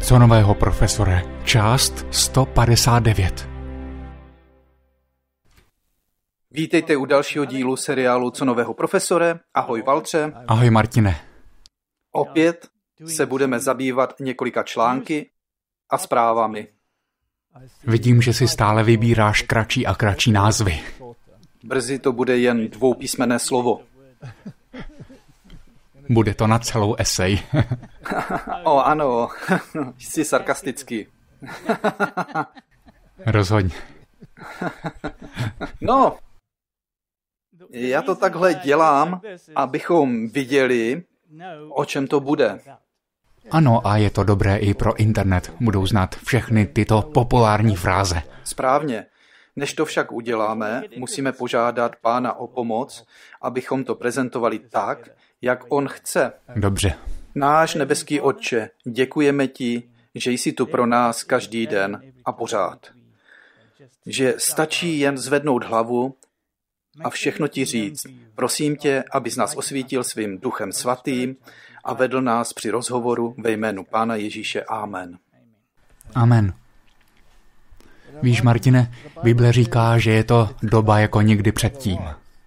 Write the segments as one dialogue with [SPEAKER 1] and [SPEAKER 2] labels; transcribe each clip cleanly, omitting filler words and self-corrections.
[SPEAKER 1] Co nového, profesore? Část 159.
[SPEAKER 2] Vítejte u dalšího dílu seriálu Co nového, profesore. Ahoj, Valtře.
[SPEAKER 1] Ahoj, Martine.
[SPEAKER 2] Opět se budeme zabývat několika články a zprávami.
[SPEAKER 1] Vidím, že si stále vybíráš kratší a kratší názvy.
[SPEAKER 2] Brzy to bude jen dvoupísmenné slovo.
[SPEAKER 1] Bude to na celou esej.
[SPEAKER 2] Ano, jsi sarkastický.
[SPEAKER 1] Rozhodně.
[SPEAKER 2] No, já to takhle dělám, abychom viděli, o čem to bude.
[SPEAKER 1] Ano, a je to dobré i pro internet. Budou znát všechny tyto populární fráze.
[SPEAKER 2] Správně. Než to však uděláme, musíme požádat Pána o pomoc, abychom to prezentovali tak, jak on chce.
[SPEAKER 1] Dobře.
[SPEAKER 2] Náš nebeský Otče, děkujeme ti, že jsi tu pro nás každý den a pořád. Že stačí jen zvednout hlavu a všechno ti říct. Prosím tě, abys nás osvítil svým Duchem Svatým a vedl nás při rozhovoru ve jménu Pána Ježíše. Amen.
[SPEAKER 1] Amen. Víš, Martine, Bible říká, že je to doba jako nikdy předtím.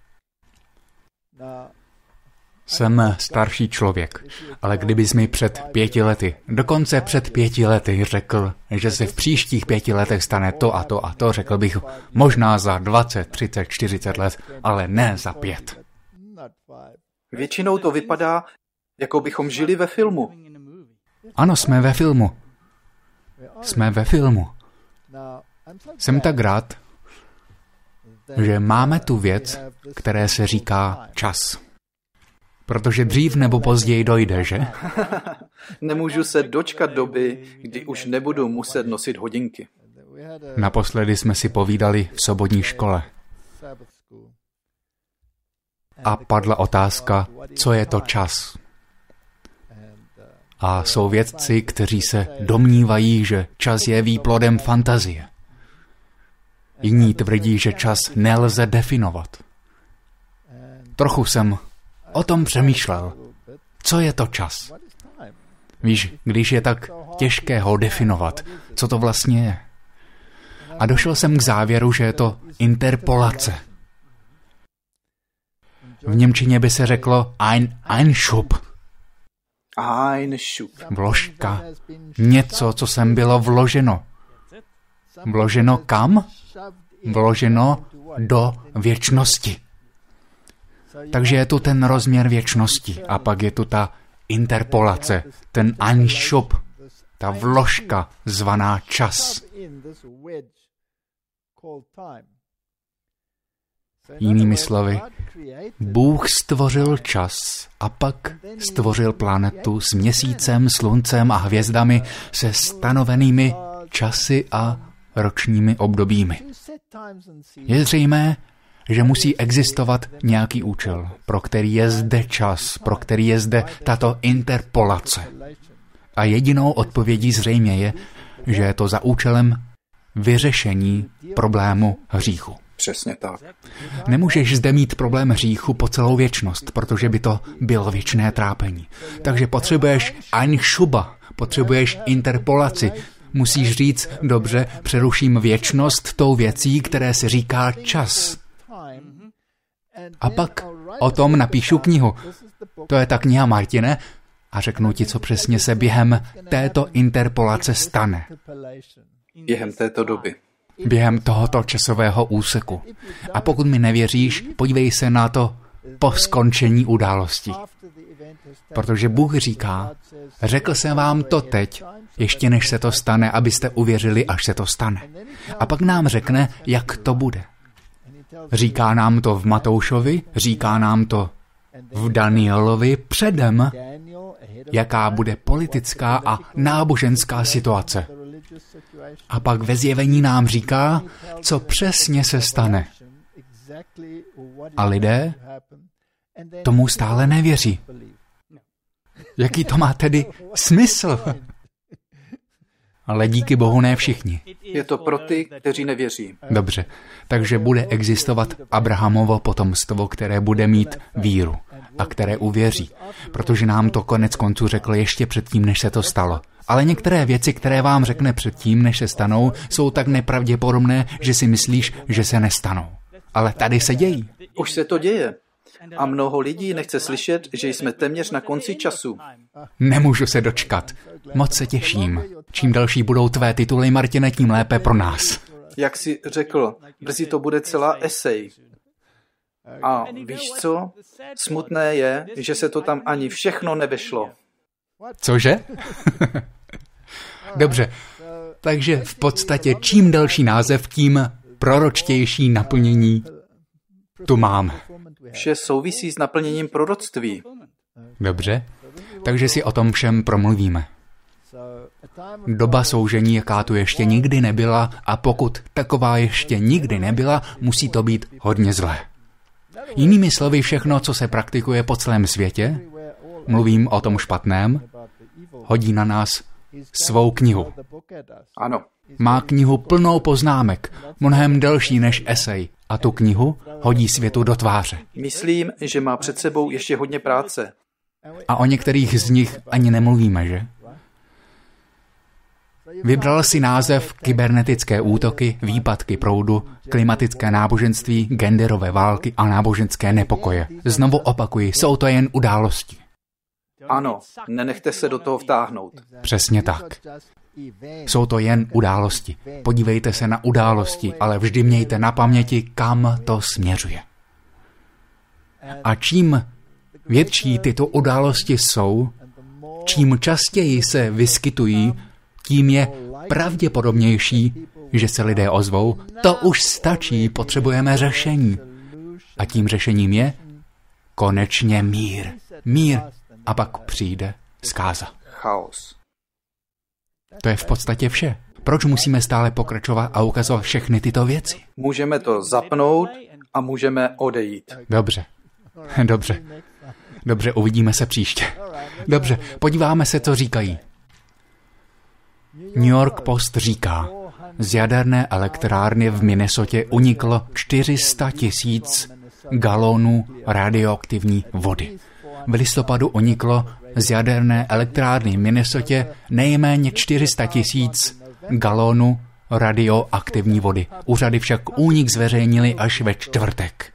[SPEAKER 1] Jsem starší člověk, ale kdybys mi před 5 lety, dokonce před 5 lety řekl, že se v příštích 5 letech stane to a to a to, řekl bych možná za 20, 30, 40 let, ale ne za 5.
[SPEAKER 2] Většinou to vypadá, jako bychom žili ve filmu.
[SPEAKER 1] Ano, jsme ve filmu. Jsme ve filmu. Jsem tak rád, že máme tu věc, které se říká čas. Protože dřív nebo později dojde, že?
[SPEAKER 2] Nemůžu se dočkat doby, kdy už nebudu muset nosit hodinky.
[SPEAKER 1] Naposledy jsme si povídali v sobotní škole. A padla otázka, co je to čas. A jsou vědci, kteří se domnívají, že čas je výplodem fantazie. Jiní tvrdí, že čas nelze definovat. Trochu jsem o tom přemýšlel. Co je to čas? Víš, když je tak těžké ho definovat, co to vlastně je? A došel jsem k závěru, že je to interpolace. V němčině by se řeklo Einschub. Vložka. Něco, co sem bylo vloženo. Vloženo kam? Vloženo do věčnosti. Takže je tu ten rozměr věčnosti a pak je tu ta interpolace, ten Einschub, ta vložka zvaná čas. Jinými slovy, Bůh stvořil čas a pak stvořil planetu s měsícem, sluncem a hvězdami se stanovenými časy a ročními obdobími. Je zřejmé, že musí existovat nějaký účel, pro který je zde čas, pro který je zde tato interpolace. A jedinou odpovědí zřejmě je, že je to za účelem vyřešení problému hříchu.
[SPEAKER 2] Přesně tak.
[SPEAKER 1] Nemůžeš zde mít problém hříchu po celou věčnost, protože by to bylo věčné trápení. Takže potřebuješ Einschuba, potřebuješ interpolaci. Musíš říct, dobře, přeruším věčnost tou věcí, které se říká čas. A pak o tom napíšu knihu. To je ta kniha, Martine, a řeknu ti, co přesně se během této interpolace stane.
[SPEAKER 2] Během této doby.
[SPEAKER 1] Během tohoto časového úseku. A pokud mi nevěříš, podívej se na to po skončení události. Protože Bůh říká, řekl jsem vám to teď, ještě než se to stane, abyste uvěřili, až se to stane. A pak nám řekne, jak to bude. Říká nám to v Matoušovi, říká nám to v Danielovi předem, jaká bude politická a náboženská situace. A pak ve zjevení nám říká, co přesně se stane. A lidé tomu stále nevěří. Jaký to má tedy smysl? Ale díky Bohu ne všichni.
[SPEAKER 2] Je to pro ty, kteří nevěří.
[SPEAKER 1] Dobře, takže bude existovat Abrahamovo potomstvo, které bude mít víru a které uvěří. Protože nám to konec konců řekl ještě předtím, než se to stalo. Ale některé věci, které vám řekne předtím, než se stanou, jsou tak nepravděpodobné, že si myslíš, že se nestanou. Ale tady se dějí.
[SPEAKER 2] Už se to děje. A mnoho lidí nechce slyšet, že jsme téměř na konci času.
[SPEAKER 1] Nemůžu se dočkat. Moc se těším. Čím další budou tvé tituly, Martine, tím lépe pro nás.
[SPEAKER 2] Jak jsi řekl, brzy to bude celá esej. A víš co? Smutné je, že se to tam ani všechno nevešlo.
[SPEAKER 1] Cože? Dobře, takže v podstatě čím další název, tím proročtější naplnění tu mám.
[SPEAKER 2] Vše souvisí s naplněním proroctví.
[SPEAKER 1] Dobře, takže si o tom všem promluvíme. Doba soužení, jaká tu ještě nikdy nebyla, a pokud taková ještě nikdy nebyla, musí to být hodně zlé. Jinými slovy, všechno, co se praktikuje po celém světě, mluvím o tom špatném, hodí na nás svou knihu.
[SPEAKER 2] Ano.
[SPEAKER 1] Má knihu plnou poznámek, mnohem delší než esej, a tu knihu hodí světu do tváře.
[SPEAKER 2] Myslím, že má před sebou ještě hodně práce.
[SPEAKER 1] A o některých z nich ani nemluvíme, že? Vybral si název kybernetické útoky, výpadky proudu, klimatické náboženství, genderové války a náboženské nepokoje. Znovu opakuji, jsou to jen události.
[SPEAKER 2] Ano, nenechte se do toho vtáhnout.
[SPEAKER 1] Přesně tak. Jsou to jen události. Podívejte se na události, ale vždy mějte na paměti, kam to směřuje. A čím větší tyto události jsou, čím častěji se vyskytují, tím je pravděpodobnější, že se lidé ozvou, to už stačí, potřebujeme řešení. A tím řešením je konečně mír. Mír a pak přijde zkáza.
[SPEAKER 2] Chaos.
[SPEAKER 1] To je v podstatě vše. Proč musíme stále pokračovat a ukazovat všechny tyto věci?
[SPEAKER 2] Můžeme to zapnout a můžeme odejít.
[SPEAKER 1] Dobře, uvidíme se příště. Dobře, podíváme se, co říkají. New York Post říká, z jaderné elektrárny v Minnesotě uniklo 400 000 galonů radioaktivní vody. V listopadu uniklo z jaderné elektrárny v Minnesotě nejméně 400 000 galonů radioaktivní vody. Úřady však únik zveřejnili až ve čtvrtek.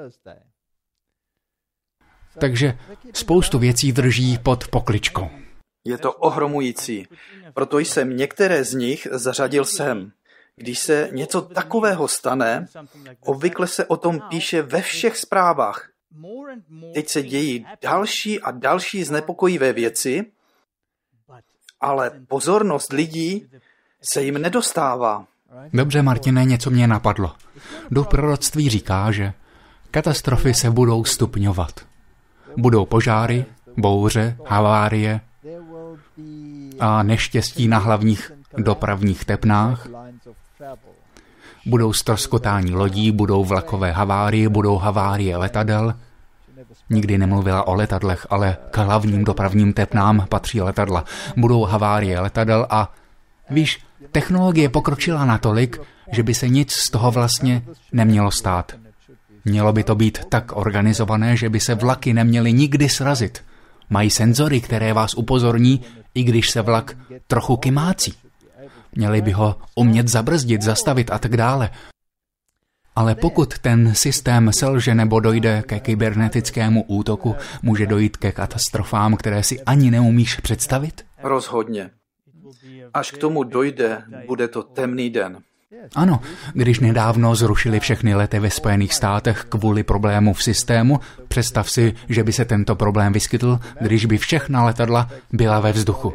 [SPEAKER 1] Takže spoustu věcí drží pod pokličkou.
[SPEAKER 2] Je to ohromující. Proto jsem některé z nich zařadil sem. Když se něco takového stane, obvykle se o tom píše ve všech zprávách. Teď se dějí další a další znepokojivé věci, ale pozornost lidí se jim nedostává.
[SPEAKER 1] Dobře, Martine, něco mě napadlo. Duch proroctví říká, že katastrofy se budou stupňovat. Budou požáry, bouře, havárie a neštěstí na hlavních dopravních tepnách. Budou ztroskotání lodí, budou vlakové havárie, budou havárie letadel. Nikdy nemluvila o letadlech, ale k hlavním dopravním tepnám patří letadla. Budou havárie letadel a víš, technologie pokročila natolik, že by se nic z toho vlastně nemělo stát. Mělo by to být tak organizované, že by se vlaky neměly nikdy srazit. Mají senzory, které vás upozorní, i když se vlak trochu kymácí. Měli by ho umět zabrzdit, zastavit a tak dále. Ale pokud ten systém selže nebo dojde ke kybernetickému útoku, může dojít ke katastrofám, které si ani neumíš představit?
[SPEAKER 2] Rozhodně. Až k tomu dojde, bude to temný den.
[SPEAKER 1] Ano, když nedávno zrušili všechny lety ve Spojených státech kvůli problému v systému, představ si, že by se tento problém vyskytl, když by všechna letadla byla ve vzduchu.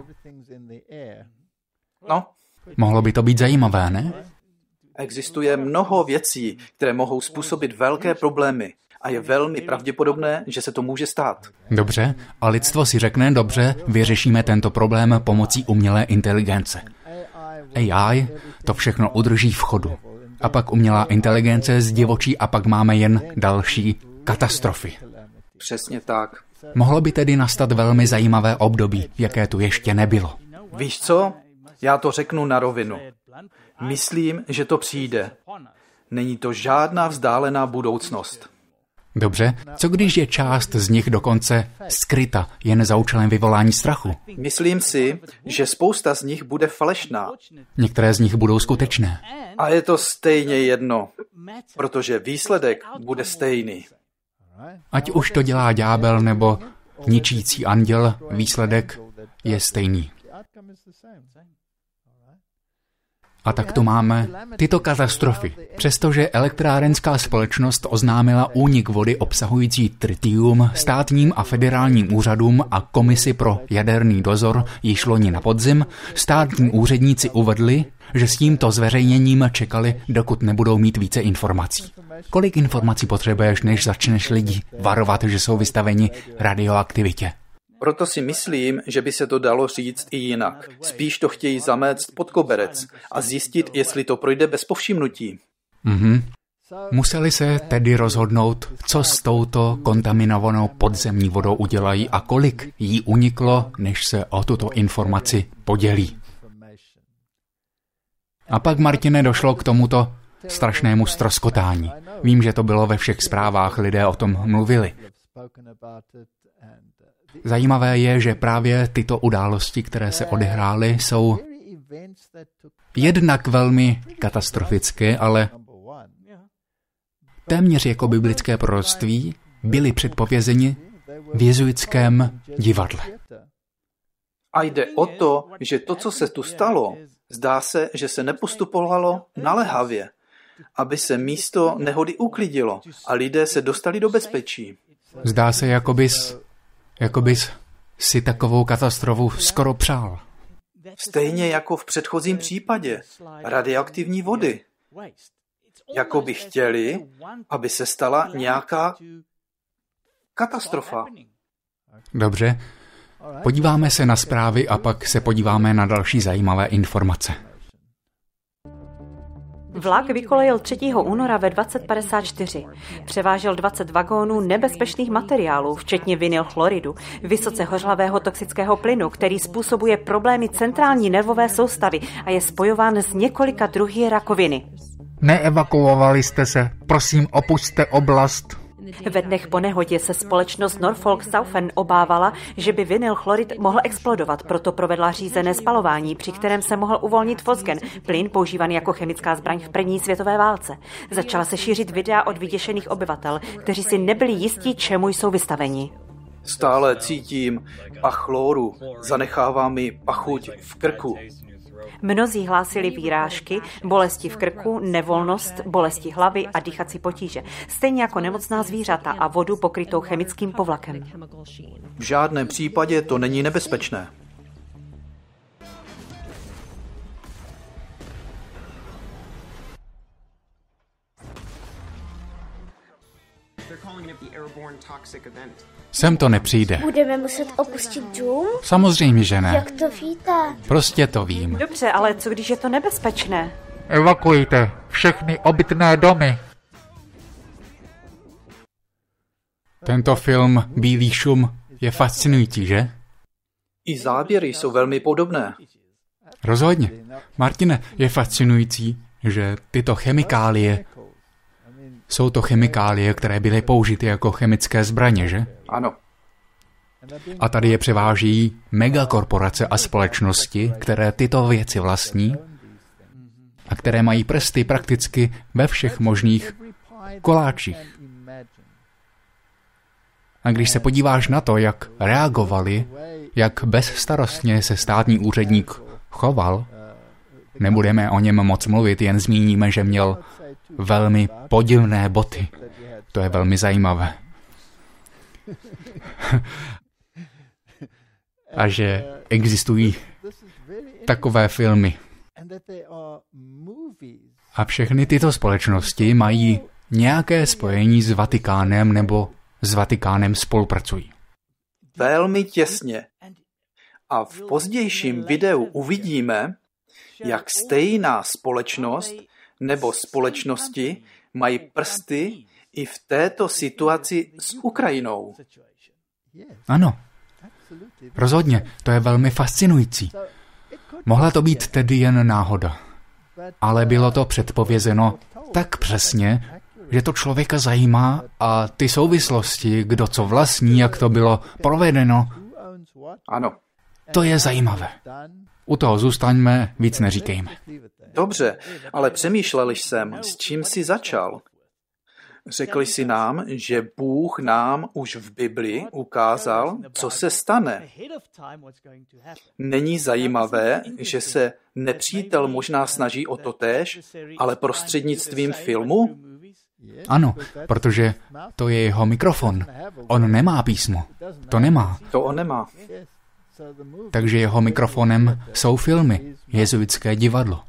[SPEAKER 2] No,
[SPEAKER 1] mohlo by to být zajímavé, ne?
[SPEAKER 2] Existuje mnoho věcí, které mohou způsobit velké problémy a je velmi pravděpodobné, že se to může stát.
[SPEAKER 1] Dobře, a lidstvo si řekne, dobře, vyřešíme tento problém pomocí umělé inteligence. AI to všechno udrží v chodu. A pak umělá inteligence zdivočí a pak máme jen další katastrofy.
[SPEAKER 2] Přesně tak.
[SPEAKER 1] Mohlo by tedy nastat velmi zajímavé období, jaké tu ještě nebylo.
[SPEAKER 2] Víš co? Já to řeknu na rovinu. Myslím, že to přijde. Není to žádná vzdálená budoucnost.
[SPEAKER 1] Dobře, co když je část z nich dokonce skryta jen za účelem vyvolání strachu?
[SPEAKER 2] Myslím si, že spousta z nich bude falešná.
[SPEAKER 1] Některé z nich budou skutečné.
[SPEAKER 2] A je to stejně jedno, protože výsledek bude stejný.
[SPEAKER 1] Ať už to dělá ďábel nebo ničící anděl, výsledek je stejný. A tak tu máme tyto katastrofy. Přestože elektrárenská společnost oznámila únik vody obsahující tritium státním a federálním úřadům a komisi pro jaderný dozor již loni na podzim, státní úředníci uvedli, že s tímto zveřejněním čekali, dokud nebudou mít více informací. Kolik informací potřebuješ, než začneš lidi varovat, že jsou vystaveni radioaktivitě?
[SPEAKER 2] Proto si myslím, že by se to dalo říct i jinak. Spíš to chtějí zamést pod koberec a zjistit, jestli to projde bez povšimnutí.
[SPEAKER 1] Museli se tedy rozhodnout, co s touto kontaminovanou podzemní vodou udělají a kolik jí uniklo, než se o tuto informaci podělí. A pak, Martine, došlo k tomuto strašnému ztroskotání. Vím, že to bylo ve všech zprávách, lidé o tom mluvili. Zajímavé je, že právě tyto události, které se odehrály, jsou jednak velmi katastrofické, ale téměř jako biblické proroctví byly předpovězeni v jezuitském divadle.
[SPEAKER 2] A jde o to, že to, co se tu stalo, zdá se, že se nepostupovalo naléhavě, aby se místo nehody uklidilo a lidé se dostali do bezpečí.
[SPEAKER 1] Zdá se, jako bys si takovou katastrofu skoro přál.
[SPEAKER 2] Stejně jako v předchozím případě radioaktivní vody. Jako by chtěli, aby se stala nějaká katastrofa.
[SPEAKER 1] Dobře, podíváme se na zprávy a pak se podíváme na další zajímavé informace.
[SPEAKER 3] Vlak vykolejil 3. února ve 20:54. Převážel 20 vagónů nebezpečných materiálů, včetně vinylchloridu, vysoce hořlavého toxického plynu, který způsobuje problémy centrální nervové soustavy a je spojován s několika druhy rakoviny.
[SPEAKER 1] Neevakuovali jste se, prosím, opusťte oblast.
[SPEAKER 3] Ve dnech po nehodě se společnost Norfolk Southern obávala, že by vinylchlorid mohl explodovat, proto provedla řízené spalování, při kterém se mohl uvolnit fosgen, plyn používaný jako chemická zbraň v první světové válce. Začala se šířit videa od vyděšených obyvatel, kteří si nebyli jistí, čemu jsou vystaveni.
[SPEAKER 2] Stále cítím pach chloru, zanechává mi pachuť v krku.
[SPEAKER 3] Mnozí hlásili výrážky, bolesti v krku, nevolnost, bolesti hlavy a dýchací potíže, stejně jako nemocná zvířata a vodu pokrytou chemickým povlakem.
[SPEAKER 2] V žádném případě to není nebezpečné.
[SPEAKER 1] Sem to nepřijde.
[SPEAKER 4] Budeme muset opustit dům?
[SPEAKER 1] Samozřejmě, že ne.
[SPEAKER 4] Jak to víte?
[SPEAKER 1] Prostě to vím.
[SPEAKER 3] Dobře, ale co když je to nebezpečné?
[SPEAKER 1] Evakuujte všechny obytné domy. Tento film Bílý šum je fascinující, že?
[SPEAKER 2] I záběry jsou velmi podobné.
[SPEAKER 1] Rozhodně. Martine, je fascinující, že tyto chemikálie jsou to chemikálie, které byly použity jako chemické zbraně, že?
[SPEAKER 2] Ano.
[SPEAKER 1] A tady je převáží megakorporace a společnosti, které tyto věci vlastní a které mají prsty prakticky ve všech možných koláčích. A když se podíváš na to, jak reagovali, jak bezstarostně se státní úředník choval, nebudeme o něm moc mluvit, jen zmíníme, že měl velmi podivné boty. To je velmi zajímavé. A že existují takové filmy. A všechny tyto společnosti mají nějaké spojení s Vatikánem nebo s Vatikánem spolupracují.
[SPEAKER 2] Velmi těsně. A v pozdějším videu uvidíme, jak stejná společnost nebo společnosti mají prsty i v této situaci s Ukrajinou.
[SPEAKER 1] Ano, rozhodně, to je velmi fascinující. Mohla to být tedy jen náhoda, ale bylo to předpovězeno tak přesně, že to člověka zajímá a ty souvislosti, kdo co vlastní, jak to bylo provedeno,
[SPEAKER 2] Ano.
[SPEAKER 1] to je zajímavé. U toho zůstaňme, víc neříkejme.
[SPEAKER 2] Dobře, ale přemýšlel jsem, s čím jsi začal. Řekli jsi nám, že Bůh nám už v Bibli ukázal, co se stane. Není zajímavé, že se nepřítel možná snaží o to též, ale prostřednictvím filmu?
[SPEAKER 1] Ano, protože to je jeho mikrofon. On nemá písmo. To nemá.
[SPEAKER 2] To on nemá.
[SPEAKER 1] Takže jeho mikrofonem jsou filmy, jezuitské divadlo.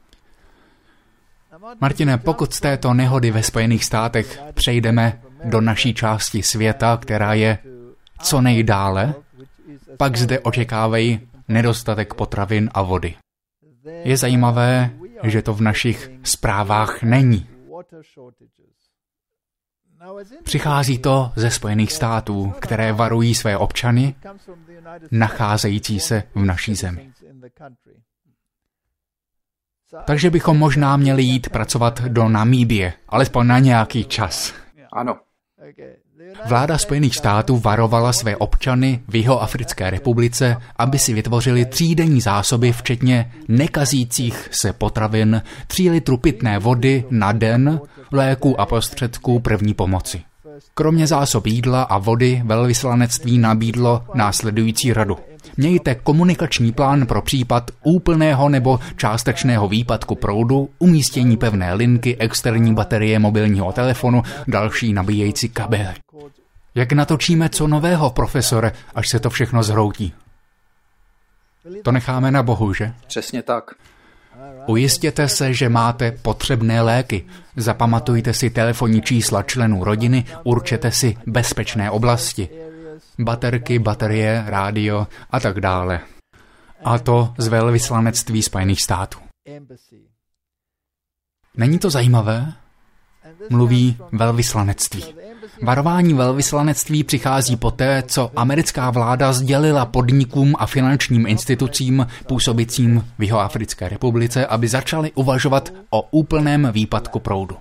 [SPEAKER 1] Martine, pokud z této nehody ve Spojených státech přejdeme do naší části světa, která je co nejdále, pak zde očekávají nedostatek potravin a vody. Je zajímavé, že to v našich zprávách není. Přichází to ze Spojených států, které varují své občany, nacházející se v naší zemi. Takže bychom možná měli jít pracovat do Namíbie, alespoň na nějaký čas.
[SPEAKER 2] Ano.
[SPEAKER 1] Vláda Spojených států varovala své občany v Jihoafrické republice, aby si vytvořili 3denní zásoby, včetně nekazících se potravin, 3 litrů pitné vody na den, léků a prostředků první pomoci. Kromě zásob jídla a vody velvyslanectví nabídlo následující radu. Mějte komunikační plán pro případ úplného nebo částečného výpadku proudu, umístění pevné linky, externí baterie mobilního telefonu, další nabíjející kabely. Jak natočíme co nového, profesore, až se to všechno zhroutí? To necháme na Bohu, že?
[SPEAKER 2] Přesně tak.
[SPEAKER 1] Ujistěte se, že máte potřebné léky. Zapamatujte si telefonní čísla členů rodiny, určete si bezpečné oblasti. Baterky, baterie, rádio a tak dále. A to z velvyslanectví Spojených států. Není to zajímavé? Mluví velvyslanectví. Varování velvyslanectví přichází poté, co americká vláda sdělila podnikům a finančním institucím působícím v Jihoafrické republice, aby začali uvažovat o úplném výpadku proudu.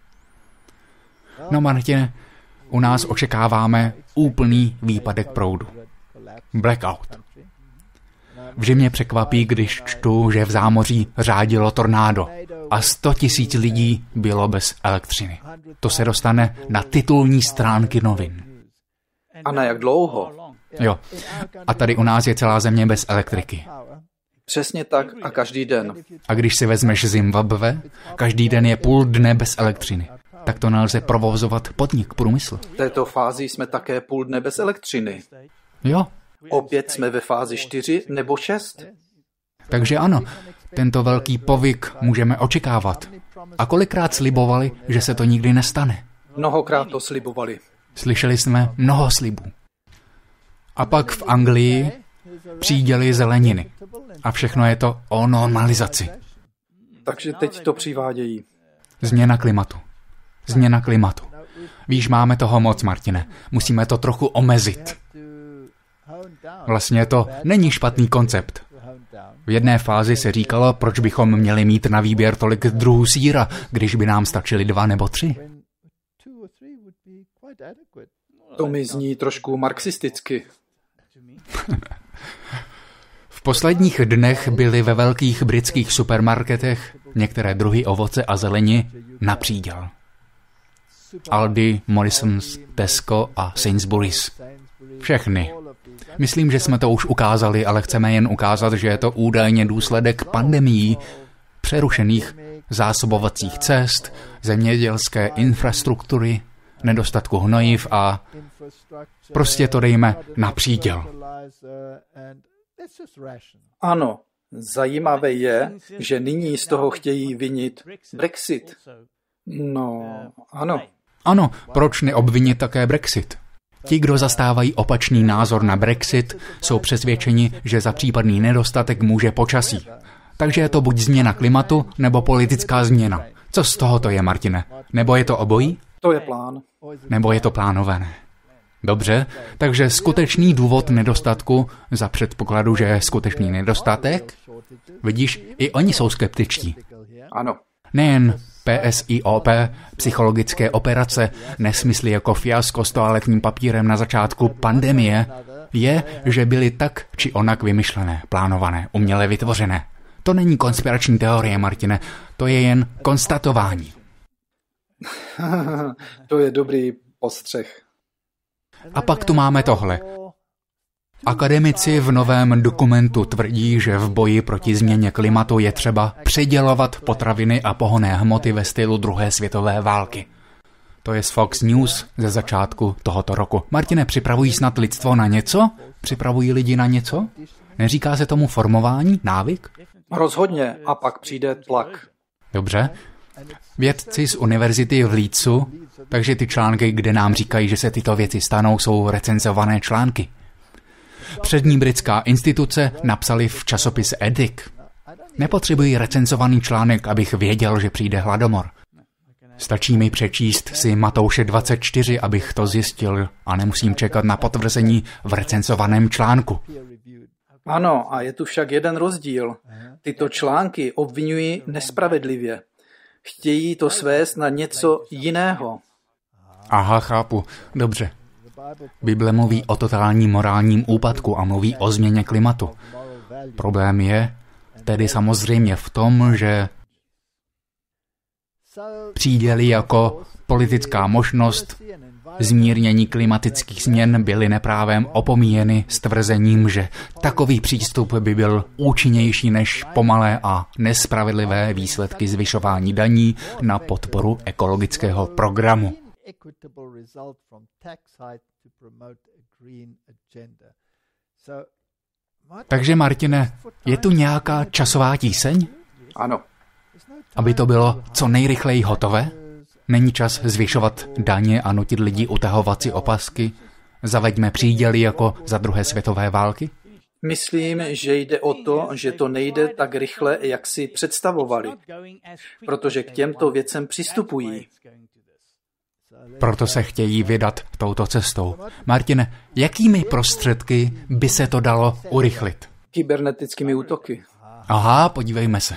[SPEAKER 1] No Martine, u nás očekáváme úplný výpadek proudu. Blackout. Vždy mě překvapí, když čtu, že v zámoří řádilo tornádo a 100 000 lidí bylo bez elektřiny. To se dostane na titulní stránky novin.
[SPEAKER 2] A na jak dlouho?
[SPEAKER 1] Jo. A tady u nás je celá země bez elektriky.
[SPEAKER 2] Přesně tak a každý den.
[SPEAKER 1] A když si vezmeš Zimbabwe, každý den je půl dne bez elektřiny. Tak to nelze provozovat podnik, průmysl.
[SPEAKER 2] V této fázi jsme také půl dne bez elektřiny.
[SPEAKER 1] Jo.
[SPEAKER 2] Opět jsme ve fázi 4 nebo 6.
[SPEAKER 1] Takže ano, tento velký povyk můžeme očekávat. A kolikrát slibovali, že se to nikdy nestane?
[SPEAKER 2] Mnohokrát to slibovali.
[SPEAKER 1] Slyšeli jsme mnoho slibů. A pak v Anglii příděly zeleniny. A všechno je to o normalizaci.
[SPEAKER 2] Takže teď to přivádějí.
[SPEAKER 1] Změna klimatu. Změna klimatu. Víš, máme toho moc, Martine. Musíme to trochu omezit. Vlastně to není špatný koncept. V jedné fázi se říkalo, proč bychom měli mít na výběr tolik druhů sýra, když by nám stačily 2 nebo 3.
[SPEAKER 2] To mi zní trošku marxisticky.
[SPEAKER 1] V posledních dnech byly ve velkých britských supermarketech některé druhy ovoce a zeleni na příděl. Aldi, Morrisons, Tesco a Sainsbury's. Všechny. Myslím, že jsme to už ukázali, ale chceme jen ukázat, že je to údajně důsledek pandemií, přerušených zásobovacích cest, zemědělské infrastruktury, nedostatku hnojiv a prostě to dejme na příděl.
[SPEAKER 2] Ano, zajímavé je, že nyní z toho chtějí vinit Brexit. No, ano.
[SPEAKER 1] Ano, proč neobvinit také Brexit? Ti, kdo zastávají opačný názor na Brexit, jsou přesvědčeni, že za případný nedostatek může počasí. Takže je to buď změna klimatu, nebo politická změna. Co z toho to je, Martine? Nebo je to obojí?
[SPEAKER 2] To je plán.
[SPEAKER 1] Nebo je to plánované? Dobře, takže skutečný důvod nedostatku za předpokladu, že je skutečný nedostatek? Vidíš, i oni jsou skeptičtí.
[SPEAKER 2] Ano.
[SPEAKER 1] Nejen PSIOP, psychologické operace, nesmysly jako fiasko s toaletním papírem na začátku pandemie, je, že byly tak či onak vymyšlené, plánované, uměle vytvořené. To není konspirační teorie, Martine, to je jen konstatování.
[SPEAKER 2] To je dobrý postřeh.
[SPEAKER 1] A pak tu máme tohle. Akademici v novém dokumentu tvrdí, že v boji proti změně klimatu je třeba předělovat potraviny a pohonné hmoty ve stylu druhé světové války. To je z Fox News ze začátku tohoto roku. Martine, připravují snad lidstvo na něco? Připravují lidi na něco? Neříká se tomu formování, návyk?
[SPEAKER 2] Rozhodně, a pak přijde tlak.
[SPEAKER 1] Dobře. Vědci z univerzity v Leedsu, takže ty články, kde nám říkají, že se tyto věci stanou, jsou recenzované články. Přední britská instituce napsali v časopise Ethic. Nepotřebuji recenzovaný článek, abych věděl, že přijde hladomor. Stačí mi přečíst si Matouše 24, abych to zjistil a nemusím čekat na potvrzení v recenzovaném článku.
[SPEAKER 2] Ano, a je tu však jeden rozdíl. Tyto články obvinují nespravedlivě. Chtějí to svést na něco jiného.
[SPEAKER 1] Aha, chápu. Dobře. Bible mluví o totálním morálním úpadku a mluví o změně klimatu. Problém je tedy samozřejmě v tom, že přijde-li jako politická možnost zmírnění klimatických změn byly neprávem opomíjeny s tvrzením, že takový přístup by byl účinnější než pomalé a nespravedlivé výsledky zvyšování daní na podporu ekologického programu. Takže, Martine, je tu nějaká časová tíseň?
[SPEAKER 2] Ano.
[SPEAKER 1] Aby to bylo co nejrychleji hotové? Není čas zvyšovat daně a nutit lidi utahovat si opasky? Zaveďme příděly jako za druhé světové války?
[SPEAKER 2] Myslím, že jde o to, že to nejde tak rychle, jak si představovali, protože k těmto věcem přistupují.
[SPEAKER 1] Proto se chtějí vydat touto cestou. Martine, jakými prostředky by se to dalo urychlit?
[SPEAKER 2] Kybernetickými útoky.
[SPEAKER 1] Aha, podívejme se.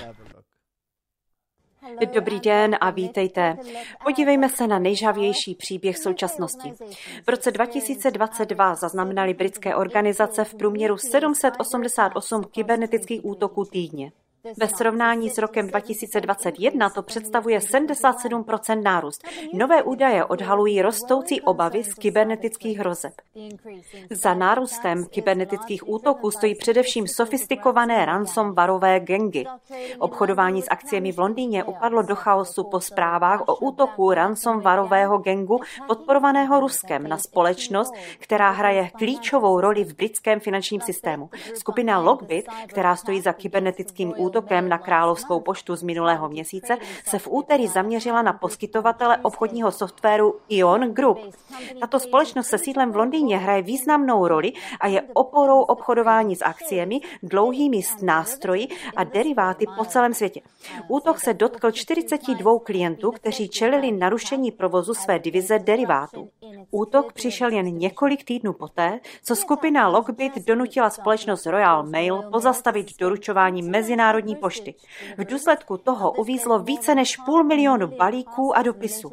[SPEAKER 3] Dobrý den a vítejte. Podívejme se na nejžavější příběh současnosti. V roce 2022 zaznamenaly britské organizace v průměru 788 kybernetických útoků týdně. Ve srovnání s rokem 2021 to představuje 77% nárůst. Nové údaje odhalují rostoucí obavy z kybernetických hrozeb. Za nárůstem kybernetických útoků stojí především sofistikované ransomwareové gangy. Obchodování s akciemi v Londýně upadlo do chaosu po zprávách o útoku ransomwareového gangu podporovaného Ruskem na společnost, která hraje klíčovou roli v britském finančním systému. Skupina Lockbit, která stojí za kybernetickým útokem na Královskou poštu z minulého měsíce, se v úterý zaměřila na poskytovatele obchodního softwaru Ion Group. Tato společnost se sídlem v Londýně hraje významnou roli a je oporou obchodování s akciemi, dlouhými nástroji a deriváty po celém světě. Útok se dotkl 42 klientů, kteří čelili narušení provozu své divize derivátů. Útok přišel jen několik týdnů poté, co skupina Lockbit donutila společnost Royal Mail pozastavit doručování mezinárodní pošty. V důsledku toho uvízlo více než 500 000 balíků a dopisů.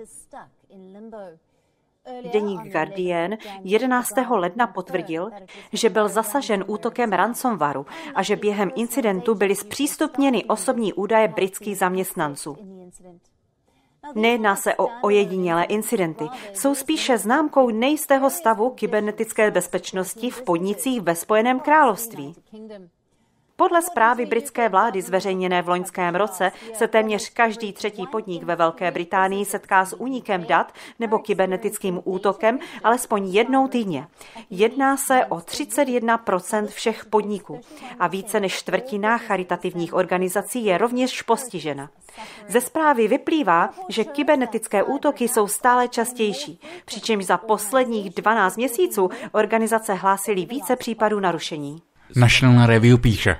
[SPEAKER 3] Deník Guardian 11. ledna potvrdil, že byl zasažen útokem ransomwareu a že během incidentu byly zpřístupněny osobní údaje britských zaměstnanců. Nejedná se o ojedinělé incidenty, jsou spíše známkou nejistého stavu kybernetické bezpečnosti v podnicích ve Spojeném království. Podle zprávy britské vlády zveřejněné v loňském roce se téměř každý třetí podnik ve Velké Británii setká s únikem dat nebo kybernetickým útokem alespoň jednou týdně. Jedná se o 31% všech podniků a více než čtvrtina charitativních organizací je rovněž postižena. Ze zprávy vyplývá, že kybernetické útoky jsou stále častější, přičemž za posledních 12 měsíců organizace hlásily více případů narušení.
[SPEAKER 1] National Review píše: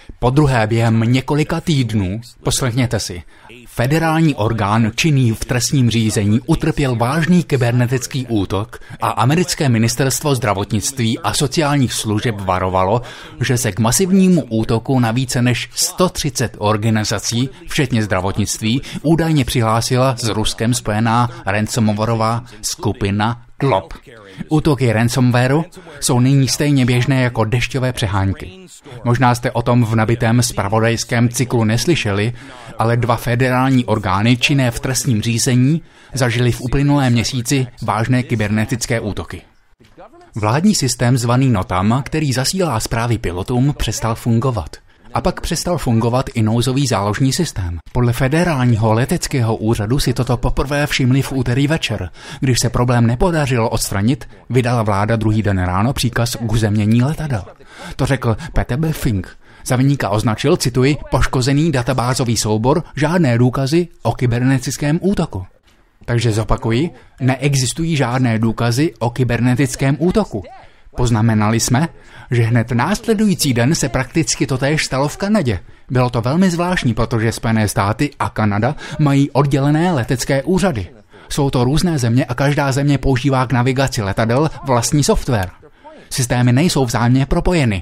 [SPEAKER 1] Podruhé během několika týdnů, poslechněte si, federální orgán činný v trestním řízení utrpěl vážný kybernetický útok a americké ministerstvo zdravotnictví a sociálních služeb varovalo, že se k masivnímu útoku na více než 130 organizací, včetně zdravotnictví, údajně přihlásila s Ruskem spojená ransomwareová skupina Klop. Útoky ransomwareu jsou nyní stejně běžné jako dešťové přehánky. Možná jste o tom v nabitém zpravodajském cyklu neslyšeli, ale 2 federální orgány činné v trestním řízení zažily v uplynulém měsíci vážné kybernetické útoky. Vládní systém zvaný NOTAM, který zasílá zprávy pilotům, přestal fungovat. A pak přestal fungovat i nouzový záložní systém. Podle federálního leteckého úřadu si toto poprvé všimli v úterý večer. Když se problém nepodařilo odstranit, vydala vláda druhý den ráno příkaz k uzemnění letadel. To řekl Peter Belfink. Za viníka označil, cituji, poškozený databázový soubor, žádné důkazy o kybernetickém útoku. Takže zopakuji, neexistují žádné důkazy o kybernetickém útoku. Poznamenali jsme, že hned následující den se prakticky totéž stalo v Kanadě. Bylo to velmi zvláštní, protože Spojené státy a Kanada mají oddělené letecké úřady. Jsou to různé země a každá země používá k navigaci letadel vlastní software. Systémy nejsou vzájemně propojeny.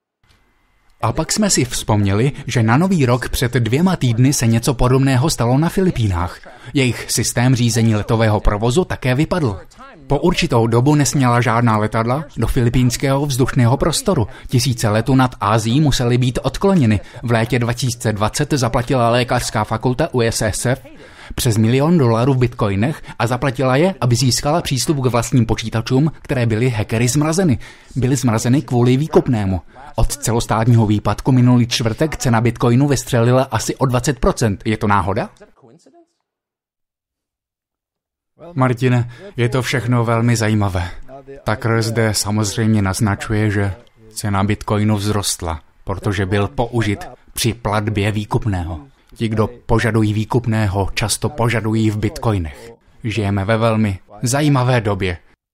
[SPEAKER 1] A pak jsme si vzpomněli, že na Nový rok před 2 týdny se něco podobného stalo na Filipínách. Jejich systém řízení letového provozu také vypadl. Po určitou dobu nesměla žádná letadla do filipínského vzdušného prostoru. Tisíce letů nad Asií musely být odkloněny. V létě 2020 zaplatila lékařská fakulta USSF přes $1 milion v bitcoinech a zaplatila je, aby získala přístup k vlastním počítačům, které byly hackery zmrazeny. Byly zmrazeny kvůli výkupnému. Od celostátního výpadku minulý čtvrtek cena bitcoinu vystřelila asi o 20%. Je to náhoda? Martine, je to všechno velmi zajímavé. Tucker zde samozřejmě naznačuje, že cena bitcoinu vzrostla, protože byl použit při platbě výkupného. Ti, kdo požadují výkupného, často požadují v bitcoinech. Žijeme ve velmi zajímavé době.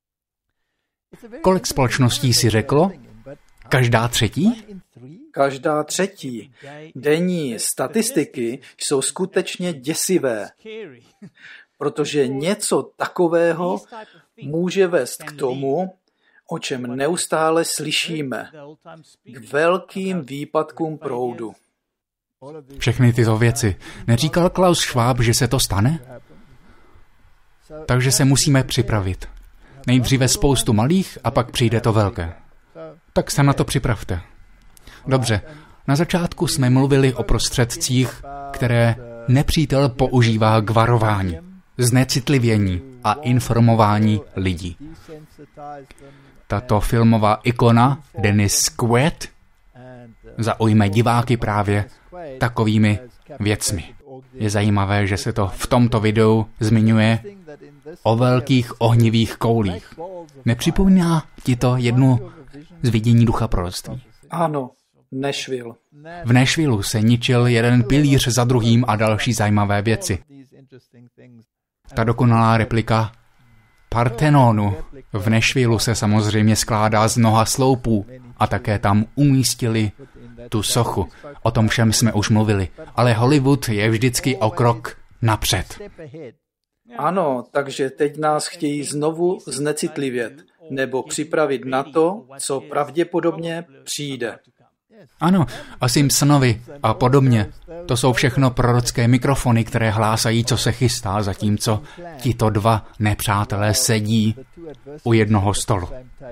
[SPEAKER 1] Kolik společností si řeklo? Každá třetí?
[SPEAKER 2] Každá třetí. Denní statistiky jsou skutečně děsivé, protože něco takového může vést k tomu, o čem neustále slyšíme, k velkým výpadkům proudu.
[SPEAKER 1] Všechny tyto věci. Neříkal Klaus Schwab, že se to stane? Takže se musíme připravit. Nejdříve spoustu malých a pak přijde to velké. Tak se na to připravte. Dobře, na začátku jsme mluvili o prostředcích, které nepřítel používá k varování, znecitlivění a informování lidí. Tato filmová ikona Dennis Quaid zaujme diváky právě takovými věcmi. Je zajímavé, že se to v tomto videu zmiňuje o velkých ohnivých koulích. Nepřipomíná ti to jednu z vidění ducha proroctví?
[SPEAKER 2] Ano, Nashville.
[SPEAKER 1] V Nashvilleu se ničil jeden pilíř za druhým a další zajímavé věci. Ta dokonalá replika Partenonu v Nashvilleu se samozřejmě skládá z mnoha sloupů a také tam umístili tu sochu. O tom všem jsme už mluvili, ale Hollywood je vždycky o krok napřed.
[SPEAKER 2] Ano, takže teď nás chtějí znovu znecitlivět nebo připravit na to, co pravděpodobně přijde.
[SPEAKER 1] Ano, a Simpsonovi a podobně. To jsou všechno prorocké mikrofony, které hlásají, co se chystá, zatímco tito 2 nepřátelé sedí u jednoho stolu.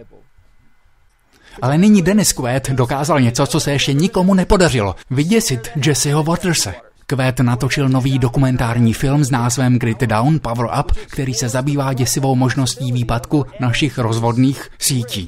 [SPEAKER 1] Ale nyní Dennis Quaid dokázal něco, co se ještě nikomu nepodařilo. Vyděsit Jesseho Waterse. Quaid natočil nový dokumentární film s názvem Grit Down, Power Up, který se zabývá děsivou možností výpadku našich rozvodných sítí.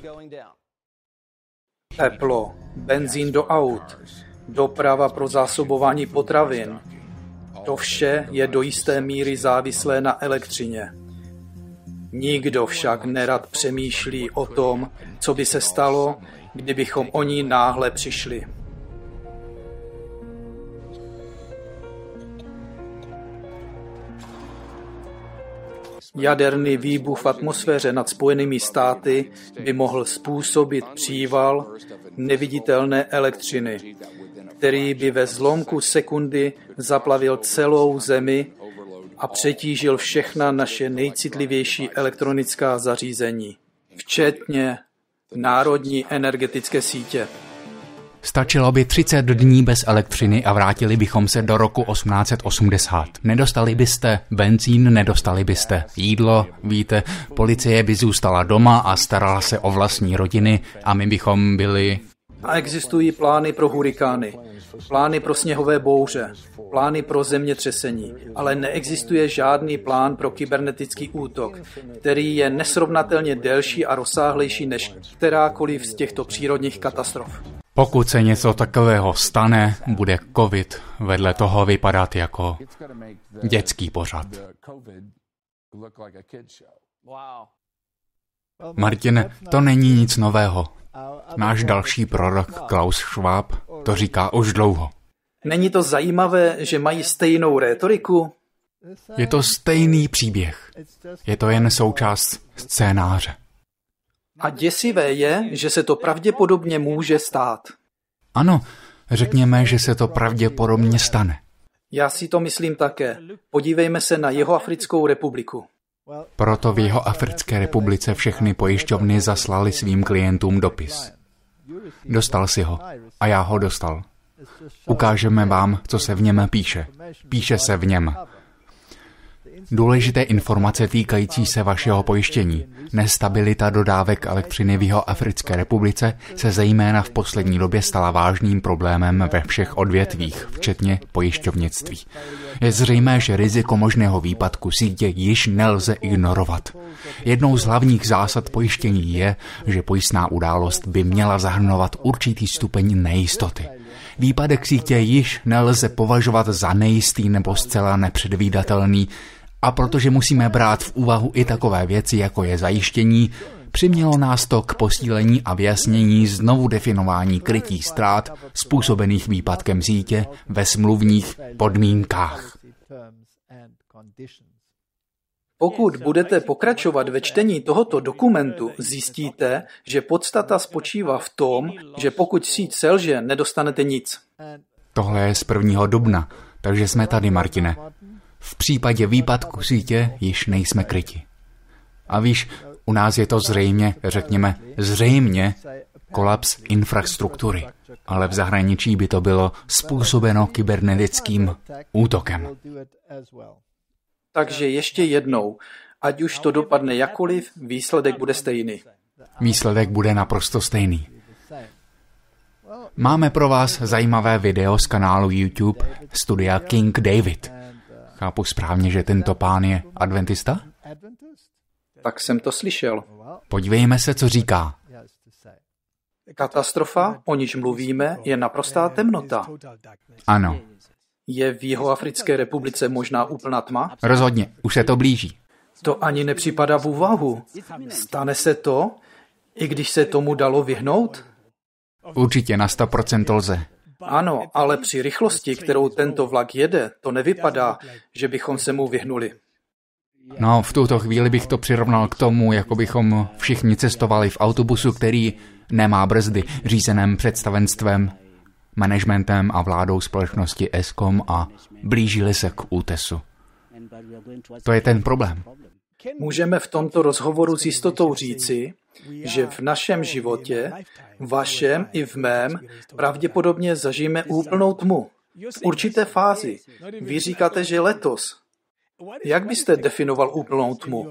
[SPEAKER 2] Teplo, benzín do aut, doprava pro zásobování potravin. To vše je do jisté míry závislé na elektřině. Nikdo však nerad přemýšlí o tom, co by se stalo, kdybychom o ní náhle přišli. Jaderný výbuch v atmosféře nad Spojenými státy by mohl způsobit příval neviditelné elektřiny, který by ve zlomku sekundy zaplavil celou zemi a přetížil všechna naše nejcitlivější elektronická zařízení, včetně národní energetické sítě.
[SPEAKER 1] Stačilo by 30 dní bez elektřiny a vrátili bychom se do roku 1880. Nedostali byste benzín, nedostali byste jídlo, víte, policie by zůstala doma a starala se o vlastní rodiny a my bychom byli...
[SPEAKER 2] A existují plány pro hurikány, plány pro sněhové bouře, plány pro zemětřesení, ale neexistuje žádný plán pro kybernetický útok, který je nesrovnatelně delší a rozsáhlejší než kterákoliv z těchto přírodních katastrof.
[SPEAKER 1] Pokud se něco takového stane, bude COVID vedle toho vypadat jako dětský pořad. Martine, to není nic nového. Náš další prorok Klaus Schwab to říká už dlouho.
[SPEAKER 2] Není to zajímavé, že mají stejnou rétoriku?
[SPEAKER 1] Je to stejný příběh. Je to jen součást scénáře.
[SPEAKER 2] A děsivé je, že se to pravděpodobně může stát.
[SPEAKER 1] Ano, řekněme, že se to pravděpodobně stane.
[SPEAKER 2] Já si to myslím také. Podívejme se na Jihoafrickou republiku.
[SPEAKER 1] Proto v Jihoafrické republice všechny pojišťovny zaslali svým klientům dopis. Dostal si ho a já ho dostal. Ukážeme vám, co se v něm píše. Píše se v něm. Důležité informace týkající se vašeho pojištění. Nestabilita dodávek elektřiny v Jihoafrické republice se zejména v poslední době stala vážným problémem ve všech odvětvích, včetně pojišťovnictví. Je zřejmé, že riziko možného výpadku sítě již nelze ignorovat. Jednou z hlavních zásad pojištění je, že pojistná událost by měla zahrnovat určitý stupeň nejistoty. Výpadek sítě již nelze považovat za nejistý nebo zcela nepředvídatelný, a protože musíme brát v úvahu i takové věci, jako je zajištění, přimělo nás to k posílení a vyjasnění znovu definování krytí ztrát způsobených výpadkem sítě ve smluvních podmínkách.
[SPEAKER 2] Pokud budete pokračovat ve čtení tohoto dokumentu, zjistíte, že podstata spočívá v tom, že pokud síť selže, nedostanete nic.
[SPEAKER 1] Tohle je z 1. dubna, takže jsme tady, Martine. V případě výpadku sítě již nejsme kryti. A víš, u nás je to zřejmě kolaps infrastruktury, ale v zahraničí by to bylo způsobeno kybernetickým útokem.
[SPEAKER 2] Takže ještě jednou, ať už to dopadne jakkoliv, výsledek bude stejný.
[SPEAKER 1] Výsledek bude naprosto stejný. Máme pro vás zajímavé video z kanálu YouTube studia King David. Chápu správně, že tento pán je adventista?
[SPEAKER 2] Tak jsem to slyšel.
[SPEAKER 1] Podívejme se, co říká.
[SPEAKER 2] Katastrofa, o níž mluvíme, je naprostá temnota.
[SPEAKER 1] Ano.
[SPEAKER 2] Je v Jihoafrické republice možná úplná tma?
[SPEAKER 1] Rozhodně, už se to blíží.
[SPEAKER 2] To ani nepřipadá v úvahu. Stane se to, i když se tomu dalo vyhnout?
[SPEAKER 1] Určitě na 100% lze.
[SPEAKER 2] Ano, ale při rychlosti, kterou tento vlak jede, to nevypadá, že bychom se mu vyhnuli.
[SPEAKER 1] No, v tuto chvíli bych to přirovnal k tomu, jako bychom všichni cestovali v autobusu, který nemá brzdy, řízeném představenstvem, managementem a vládou společnosti Eskom a blížili se k útesu. To je ten problém.
[SPEAKER 2] Můžeme v tomto rozhovoru s jistotou říci, že v našem životě, vašem i v mém, pravděpodobně zažijeme úplnou tmu. V určité fázi. Vy říkáte, že letos. Jak byste definoval úplnou tmu?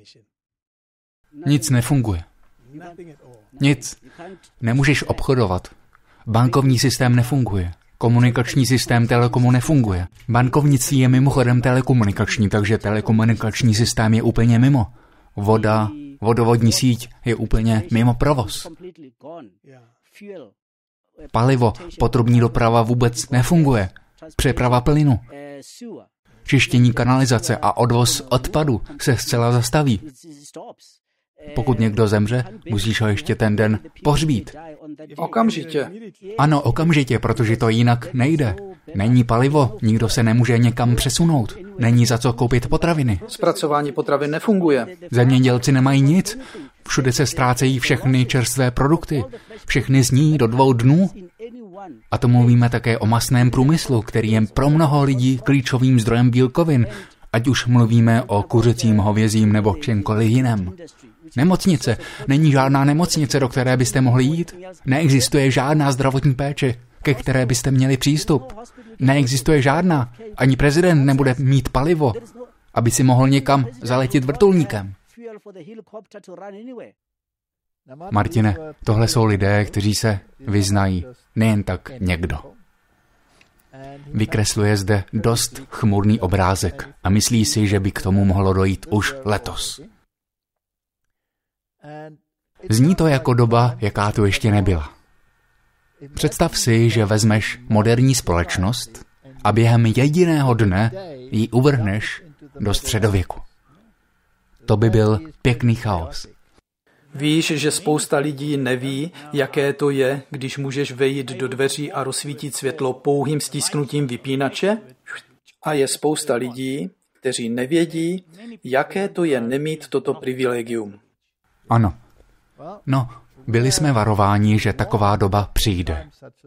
[SPEAKER 1] Nic nefunguje. Nic. Nemůžeš obchodovat. Bankovní systém nefunguje. Komunikační systém telekomu nefunguje. Bankovnictví je mimochodem telekomunikační, takže telekomunikační systém je úplně mimo. Vodovodní síť je úplně mimo provoz. Palivo, potrubní doprava vůbec nefunguje. Přeprava plynu. Čištění kanalizace a odvoz odpadu se zcela zastaví. Pokud někdo zemře, musíš ho ještě ten den pohřbít.
[SPEAKER 2] Okamžitě.
[SPEAKER 1] Ano, okamžitě, protože to jinak nejde. Není palivo, nikdo se nemůže někam přesunout. Není za co koupit potraviny.
[SPEAKER 2] Zpracování potravin nefunguje.
[SPEAKER 1] Zemědělci nemají nic. Všude se ztrácejí všechny čerstvé produkty. Všechny zní do 2 dnů. A to mluvíme také o masném průmyslu, který je pro mnoho lidí klíčovým zdrojem bílkovin, ať už mluvíme o kuřecím, hovězím nebo čemkoliv jiném. Nemocnice. Není žádná nemocnice, do které byste mohli jít. Neexistuje žádná zdravotní péče, ke které byste měli přístup. Neexistuje žádná. Ani prezident nebude mít palivo, aby si mohl někam zaletět vrtulníkem. Martine, tohle jsou lidé, kteří se vyznají, nejen tak někdo. Vykresluje zde dost chmurný obrázek a myslí si, že by k tomu mohlo dojít už letos. Zní to jako doba, jaká tu ještě nebyla. Představ si, že vezmeš moderní společnost a během jediného dne ji uvrhneš do středověku. To by byl pěkný chaos.
[SPEAKER 2] Víš, že spousta lidí neví, jaké to je, když můžeš vejít do dveří a rozsvítit světlo pouhým stisknutím vypínače? A je spousta lidí, kteří nevědí, jaké to je nemít toto privilegium.
[SPEAKER 1] Ano. No, byli jsme varováni, že taková doba přijde.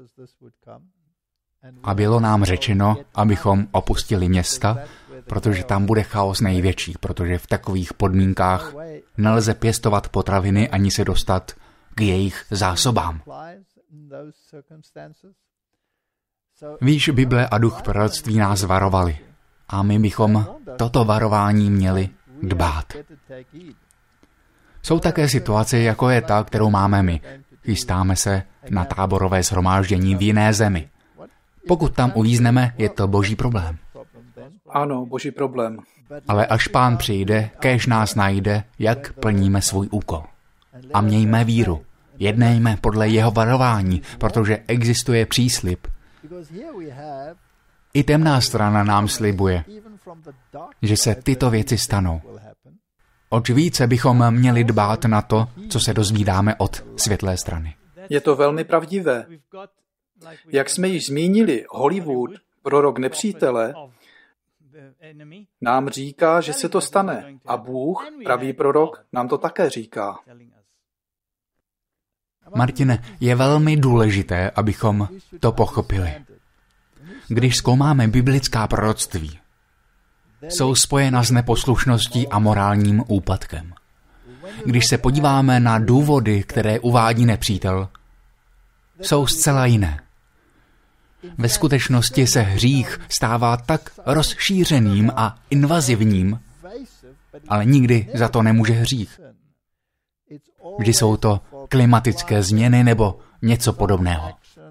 [SPEAKER 1] A bylo nám řečeno, abychom opustili města, protože tam bude chaos největší, protože v takových podmínkách nelze pěstovat potraviny ani se dostat k jejich zásobám. Víš, Bible a duch proroctví nás varovali a my bychom toto varování měli dbát. Jsou také situace, jako je ta, kterou máme my. Chystáme se na táborové shromáždění v jiné zemi. Pokud tam uvízneme, je to boží problém.
[SPEAKER 2] Ano, boží problém.
[SPEAKER 1] Ale až Pán přijde, kéž nás najde, jak plníme svůj úkol. A mějme víru. Jednejme podle jeho varování, protože existuje příslib. I temná strana nám slibuje, že se tyto věci stanou. Oč více bychom měli dbát na to, co se dozvídáme od světlé strany.
[SPEAKER 2] Je to velmi pravdivé. Jak jsme již zmínili, Hollywood, prorok nepřítele, nám říká, že se to stane. A Bůh, pravý prorok, nám to také říká.
[SPEAKER 1] Martine, je velmi důležité, abychom to pochopili. Když zkoumáme biblická proroctví, jsou spojena s neposlušností a morálním úpadkem. Když se podíváme na důvody, které uvádí nepřítel, jsou zcela jiné. Ve skutečnosti se hřích stává tak rozšířeným a invazivním, ale nikdy za to nemůže hřích. Vždy jsou to klimatické změny nebo něco podobného.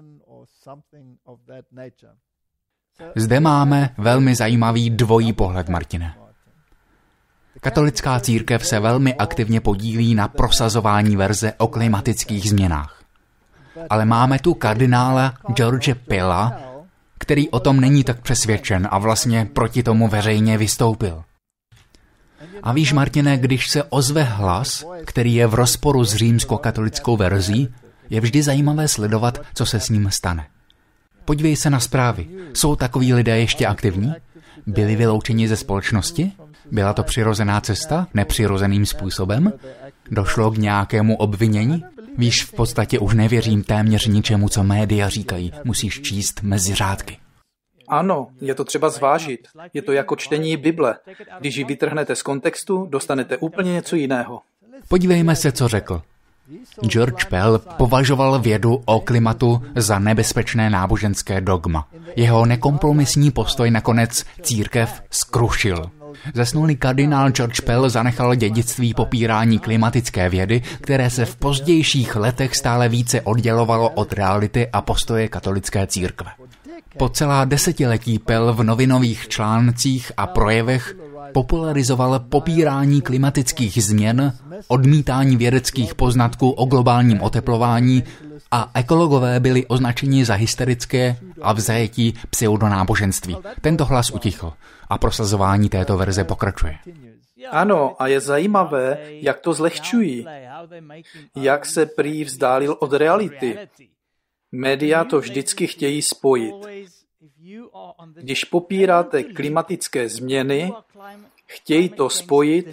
[SPEAKER 1] Zde máme velmi zajímavý dvojí pohled, Martine. Katolická církev se velmi aktivně podílí na prosazování verze o klimatických změnách. Ale máme tu kardinála George Pella, který o tom není tak přesvědčen a vlastně proti tomu veřejně vystoupil. A víš, Martine, když se ozve hlas, který je v rozporu s římskokatolickou verzí, je vždy zajímavé sledovat, co se s ním stane. Podívej se na zprávy. Jsou takoví lidé ještě aktivní? Byli vyloučeni ze společnosti? Byla to přirozená cesta, nepřirozeným způsobem? Došlo k nějakému obvinění? Víš, v podstatě už nevěřím téměř ničemu, co média říkají. Musíš číst mezi řádky.
[SPEAKER 2] Ano, je to třeba zvážit. Je to jako čtení Bible. Když ji vytrhnete z kontextu, dostanete úplně něco jiného.
[SPEAKER 1] Podívejme se, co řekl. George Pell považoval vědu o klimatu za nebezpečné náboženské dogma. Jeho nekompromisní postoj nakonec církev zkrušil. Zesnulý kardinál George Pell zanechal dědictví popírání klimatické vědy, které se v pozdějších letech stále více oddělovalo od reality a postoje katolické církve. Po celá desetiletí Pell v novinových článcích a projevech popularizoval popírání klimatických změn, odmítání vědeckých poznatků o globálním oteplování a ekologové byli označeni za hysterické a v zajetí pseudonáboženství. Tento hlas utichl a prosazování této verze pokračuje.
[SPEAKER 2] Ano, a je zajímavé, jak to zlehčují, jak se prý vzdálil od reality. Média to vždycky chtějí spojit. Když popíráte klimatické změny, chtějí to spojit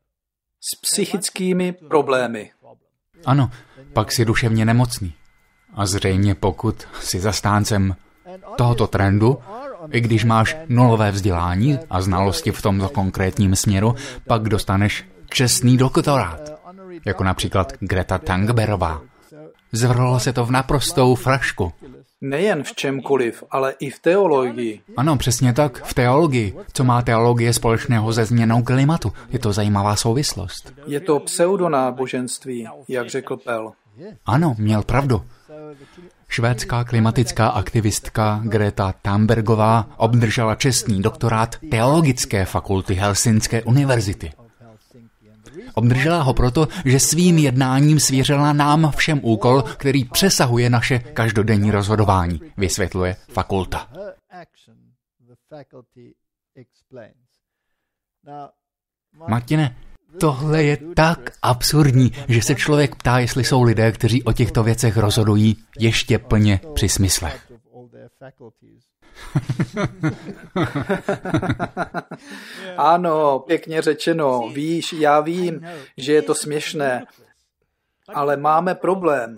[SPEAKER 2] s psychickými problémy.
[SPEAKER 1] Ano, pak si duševně nemocný. A zřejmě pokud jsi zastáncem tohoto trendu, i když máš nulové vzdělání a znalosti v tomto konkrétním směru, pak dostaneš čestný doktorát, jako například Greta Thunbergová. Zvrhlo se to v naprostou frašku.
[SPEAKER 2] Nejen v čemkoliv, ale i v teologii.
[SPEAKER 1] Ano, přesně tak, v teologii. Co má teologie společného se změnou klimatu? Je to zajímavá souvislost.
[SPEAKER 2] Je to pseudonáboženství, jak řekl Pell.
[SPEAKER 1] Ano, měl pravdu. Švédská klimatická aktivistka Greta Thunbergová obdržela čestný doktorát Teologické fakulty Helsinské univerzity. Obdržela ho proto, že svým jednáním svěřila nám všem úkol, který přesahuje naše každodenní rozhodování, vysvětluje fakulta. Martine, tohle je tak absurdní, že se člověk ptá, jestli jsou lidé, kteří o těchto věcech rozhodují ještě plně při smyslech.
[SPEAKER 2] Ano, pěkně řečeno. Víš, já vím, že je to směšné, ale máme problém.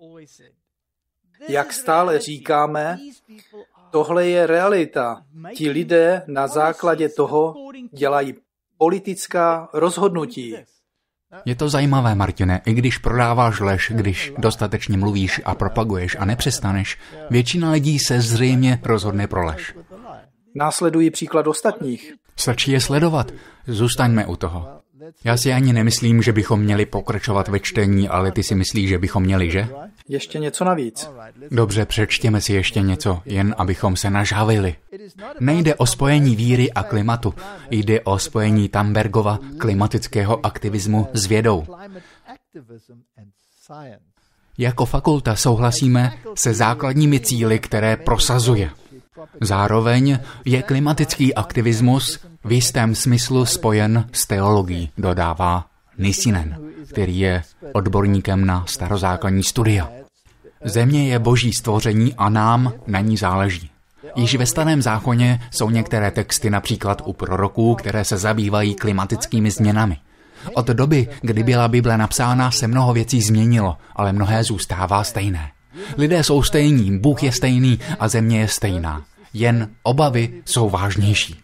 [SPEAKER 2] Jak stále říkáme, tohle je realita. Ti lidé na základě toho dělají politická rozhodnutí.
[SPEAKER 1] Je to zajímavé, Martine, i když prodáváš lež, když dostatečně mluvíš a propaguješ a nepřestaneš, většina lidí se zřejmě rozhodne pro lež.
[SPEAKER 2] Následují příklad ostatních.
[SPEAKER 1] Stačí je sledovat. Zůstaňme u toho. Já si ani nemyslím, že bychom měli pokračovat ve čtení, ale ty si myslíš, že bychom měli, že?
[SPEAKER 2] Ještě něco navíc.
[SPEAKER 1] Dobře, přečtěme si ještě něco, jen abychom se nažávili. Nejde o spojení víry a klimatu, jde o spojení Thunbergova klimatického aktivismu s vědou. Jako fakulta souhlasíme se základními cíli, které prosazuje. Zároveň je klimatický aktivismus v jistém smyslu spojen s teologií, dodává Nissinen, který je odborníkem na starozákonní studia. Země je boží stvoření a nám na ní záleží. Již ve Starém zákoně jsou některé texty, například u proroků, které se zabývají klimatickými změnami. Od doby, kdy byla Bible napsána, se mnoho věcí změnilo, ale mnohé zůstává stejné. Lidé jsou stejní, Bůh je stejný a země je stejná. Jen obavy jsou vážnější.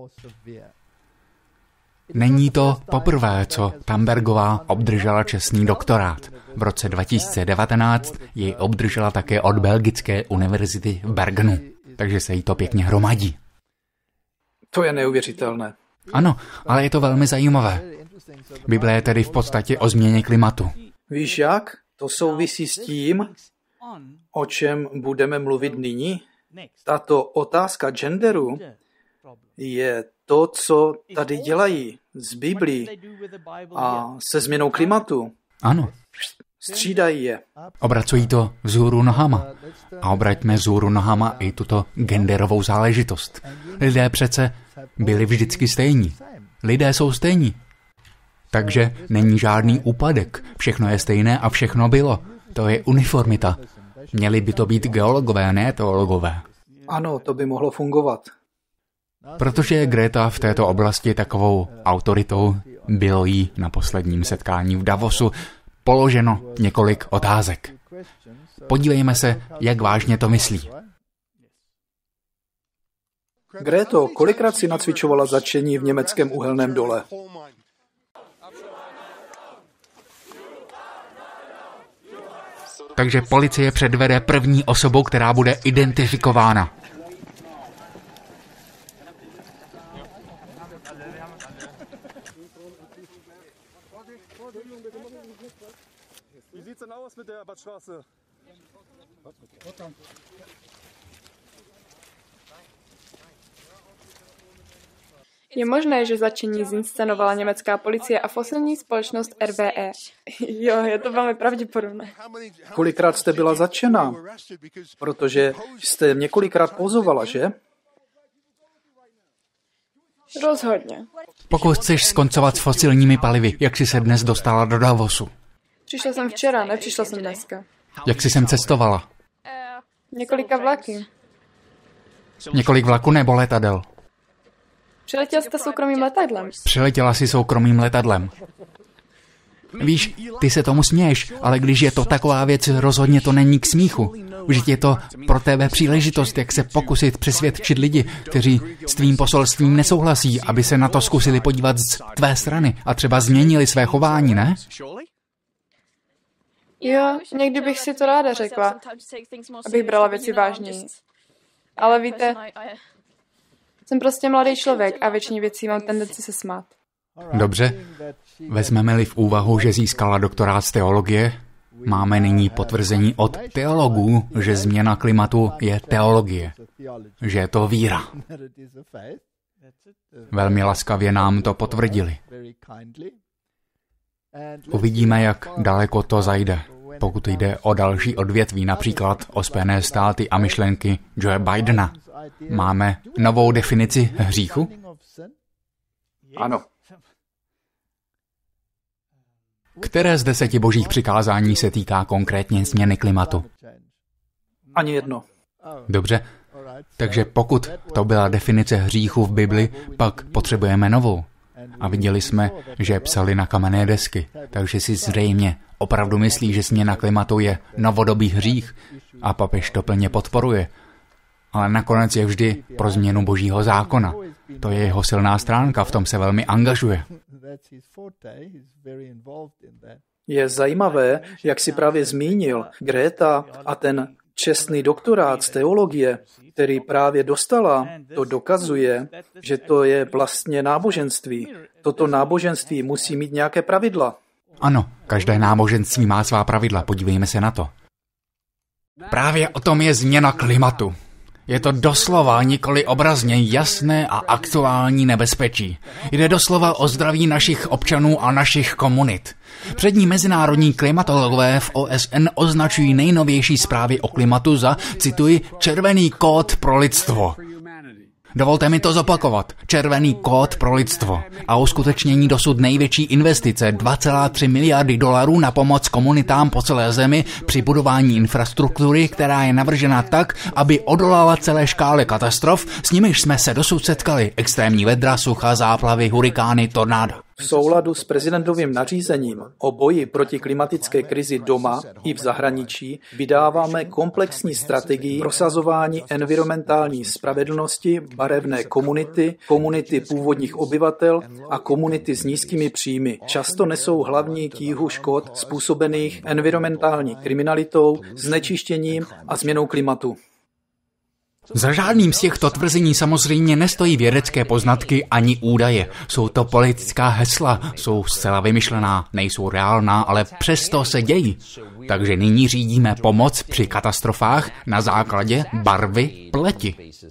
[SPEAKER 1] Není to poprvé, co Thunbergová obdržela čestný doktorát. V roce 2019 jej obdržela také od Belgické univerzity v Bergenu, takže se jí to pěkně hromadí.
[SPEAKER 2] To je neuvěřitelné.
[SPEAKER 1] Ano, ale je to velmi zajímavé. Bible je tedy v podstatě o změně klimatu.
[SPEAKER 2] Víš jak? To souvisí s tím, o čem budeme mluvit nyní. Tato otázka genderu je to, co tady dělají z Biblí a se změnou klimatu.
[SPEAKER 1] Ano.
[SPEAKER 2] Střídají je.
[SPEAKER 1] Obracují to vzhůru nohama. A obraťme vzhůru nohama i tuto genderovou záležitost. Lidé přece byli vždycky stejní. Lidé jsou stejní. Takže není žádný úpadek. Všechno je stejné a všechno bylo. To je uniformita. Měli by to být geologové, ne teologové.
[SPEAKER 2] Ano, to by mohlo fungovat.
[SPEAKER 1] Protože je Greta v této oblasti takovou autoritou, bylo jí na posledním setkání v Davosu položeno několik otázek. Podívejme se, jak vážně to myslí.
[SPEAKER 2] Greto, kolikrát si nacvičovala zatčení v německém uhelném dole?
[SPEAKER 1] Takže policie předvede první osobu, která bude identifikována.
[SPEAKER 5] Je možné, že zatčení zinscenovala německá policie a fosilní společnost RWE. Jo, je to velmi pravděpodobné.
[SPEAKER 2] Kolikrát jste byla zatčena? Protože jste několikrát pozovala, že?
[SPEAKER 5] Rozhodně.
[SPEAKER 1] Pokud chceš skoncovat s fosilními palivy, jak jsi se dnes dostala do Davosu?
[SPEAKER 5] Přišla jsem včera, nepřišla jsem dneska.
[SPEAKER 1] Jak jsi sem cestovala?
[SPEAKER 5] Několika vlaky.
[SPEAKER 1] Několik vlaků nebo letadel?
[SPEAKER 5] Přiletěl jste soukromým letadlem.
[SPEAKER 1] Přiletěla si soukromým letadlem. Víš, ty se tomu směješ, ale když je to taková věc, rozhodně to není k smíchu. Vždyť je to pro tebe příležitost, jak se pokusit přesvědčit lidi, kteří s tvým poselstvím nesouhlasí, aby se na to zkusili podívat z tvé strany a třeba změnili své chování, ne?
[SPEAKER 5] Jo, někdy bych si to ráda řekla, abych brala věci vážněji. Ale víte, jsem prostě mladý člověk a většině věcí mám tendenci se smát.
[SPEAKER 1] Dobře, vezmeme-li v úvahu, že získala doktorát z teologie, máme nyní potvrzení od teologů, že změna klimatu je teologie, že je to víra. Velmi laskavě nám to potvrdili. Uvidíme, jak daleko to zajde, pokud jde o další odvětví, například o Spojené státy a myšlenky Joe Bidena. Máme novou definici hříchu?
[SPEAKER 2] Ano.
[SPEAKER 1] Které z 10 božích přikázání se týká konkrétně změny klimatu?
[SPEAKER 2] Ani jedno.
[SPEAKER 1] Dobře, takže pokud to byla definice hříchu v Bibli, pak potřebujeme novou. A viděli jsme, že psali na kamenné desky, takže si zřejmě opravdu myslí, že změna klimatu je novodobý hřích a papež to plně podporuje. Ale nakonec je vždy pro změnu božího zákona. To je jeho silná stránka, v tom se velmi angažuje.
[SPEAKER 2] Je zajímavé, jak si právě zmínil, Greta a ten čestný doktorát z teologie, který právě dostala, to dokazuje, že to je vlastně náboženství. Toto náboženství musí mít nějaké pravidla.
[SPEAKER 1] Ano, každé náboženství má svá pravidla, podívejme se na to. Právě o tom je změna klimatu. Je to doslova, nikoli obrazně, jasné a aktuální nebezpečí. Jde doslova o zdraví našich občanů a našich komunit. Přední mezinárodní klimatologové v OSN označují nejnovější zprávy o klimatu za, cituji, červený kód pro lidstvo. Dovolte mi to zopakovat. Červený kód pro lidstvo. A uskutečnění dosud největší investice 2,3 miliardy dolarů na pomoc komunitám po celé zemi při budování infrastruktury, která je navržena tak, aby odolala celé škále katastrof, s nimiž jsme se dosud setkali. Extrémní vedra, sucha, záplavy, hurikány, tornáda.
[SPEAKER 2] V souladu s prezidentovým nařízením o boji proti klimatické krizi doma i v zahraničí vydáváme komplexní strategii prosazování environmentální spravedlnosti, barevné komunity, komunity původních obyvatel a komunity s nízkými příjmy. Často nesou hlavní tíhu škod způsobených environmentální kriminalitou, znečištěním a změnou klimatu.
[SPEAKER 1] Za žádným z těchto tvrzení samozřejmě nestojí vědecké poznatky ani údaje. Jsou to politická hesla, jsou zcela vymyšlená, nejsou reálná, ale přesto se dějí. Takže nyní řídíme pomoc při katastrofách na základě barvy pleti.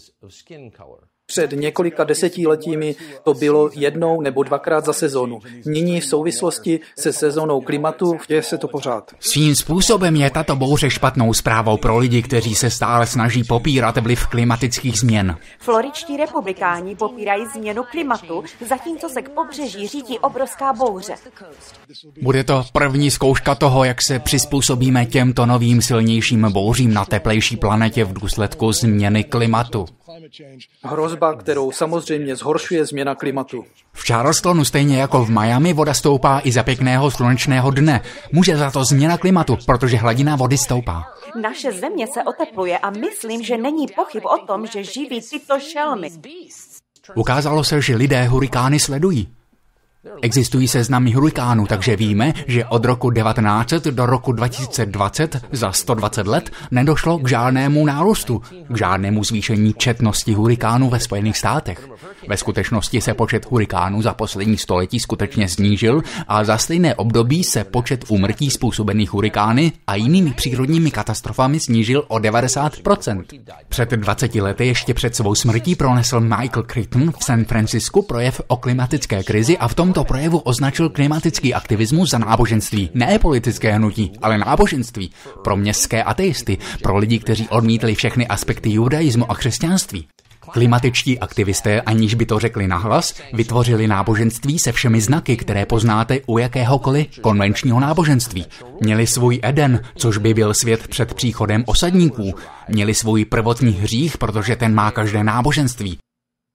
[SPEAKER 2] Před několika desetiletími to bylo 1 nebo 2krát za sezónu. Nyní v souvislosti se sezónou klimatu děje se to pořád.
[SPEAKER 1] Svým způsobem je tato bouře špatnou zprávou pro lidi, kteří se stále snaží popírat vliv klimatických změn.
[SPEAKER 3] Floridští republikáni popírají změnu klimatu, zatímco se k pobřeží řítí obrovská bouře.
[SPEAKER 1] Bude to první zkouška toho, jak se přizpůsobíme těmto novým silnějším bouřím na teplejší planetě v důsledku změny klimatu.
[SPEAKER 2] Hrozba, kterou samozřejmě zhoršuje změna klimatu.
[SPEAKER 1] V Charlestonu stejně jako v Miami voda stoupá i za pěkného slunečného dne. Může za to změna klimatu, protože hladina vody stoupá.
[SPEAKER 3] Naše země se otepluje a myslím, že není pochyb o tom, že živí tyto šelmy.
[SPEAKER 1] Ukázalo se, že lidé hurikány sledují. Existují seznamy hurikánů, takže víme, že od roku 1900 do roku 2020 za 120 let nedošlo k žádnému nárůstu, k žádnému zvýšení četnosti hurikánů ve Spojených státech. Ve skutečnosti se počet hurikánů za poslední století skutečně snížil a za stejné období se počet úmrtí způsobených hurikány a jinými přírodními katastrofami snížil o 90%. Před 20 lety ještě před svou smrtí pronesl Michael Crichton v San Francisku projev o klimatické krizi a v tomto projevu označil klimatický aktivismus za náboženství. Ne politické hnutí, ale náboženství. Pro městské ateisty, pro lidi, kteří odmítli všechny aspekty judaismu a křesťanství. Klimatičtí aktivisté, aniž by to řekli nahlas, vytvořili náboženství se všemi znaky, které poznáte u jakéhokoliv konvenčního náboženství. Měli svůj Eden, což by byl svět před příchodem osadníků. Měli svůj prvotní hřích, protože ten má každé náboženství.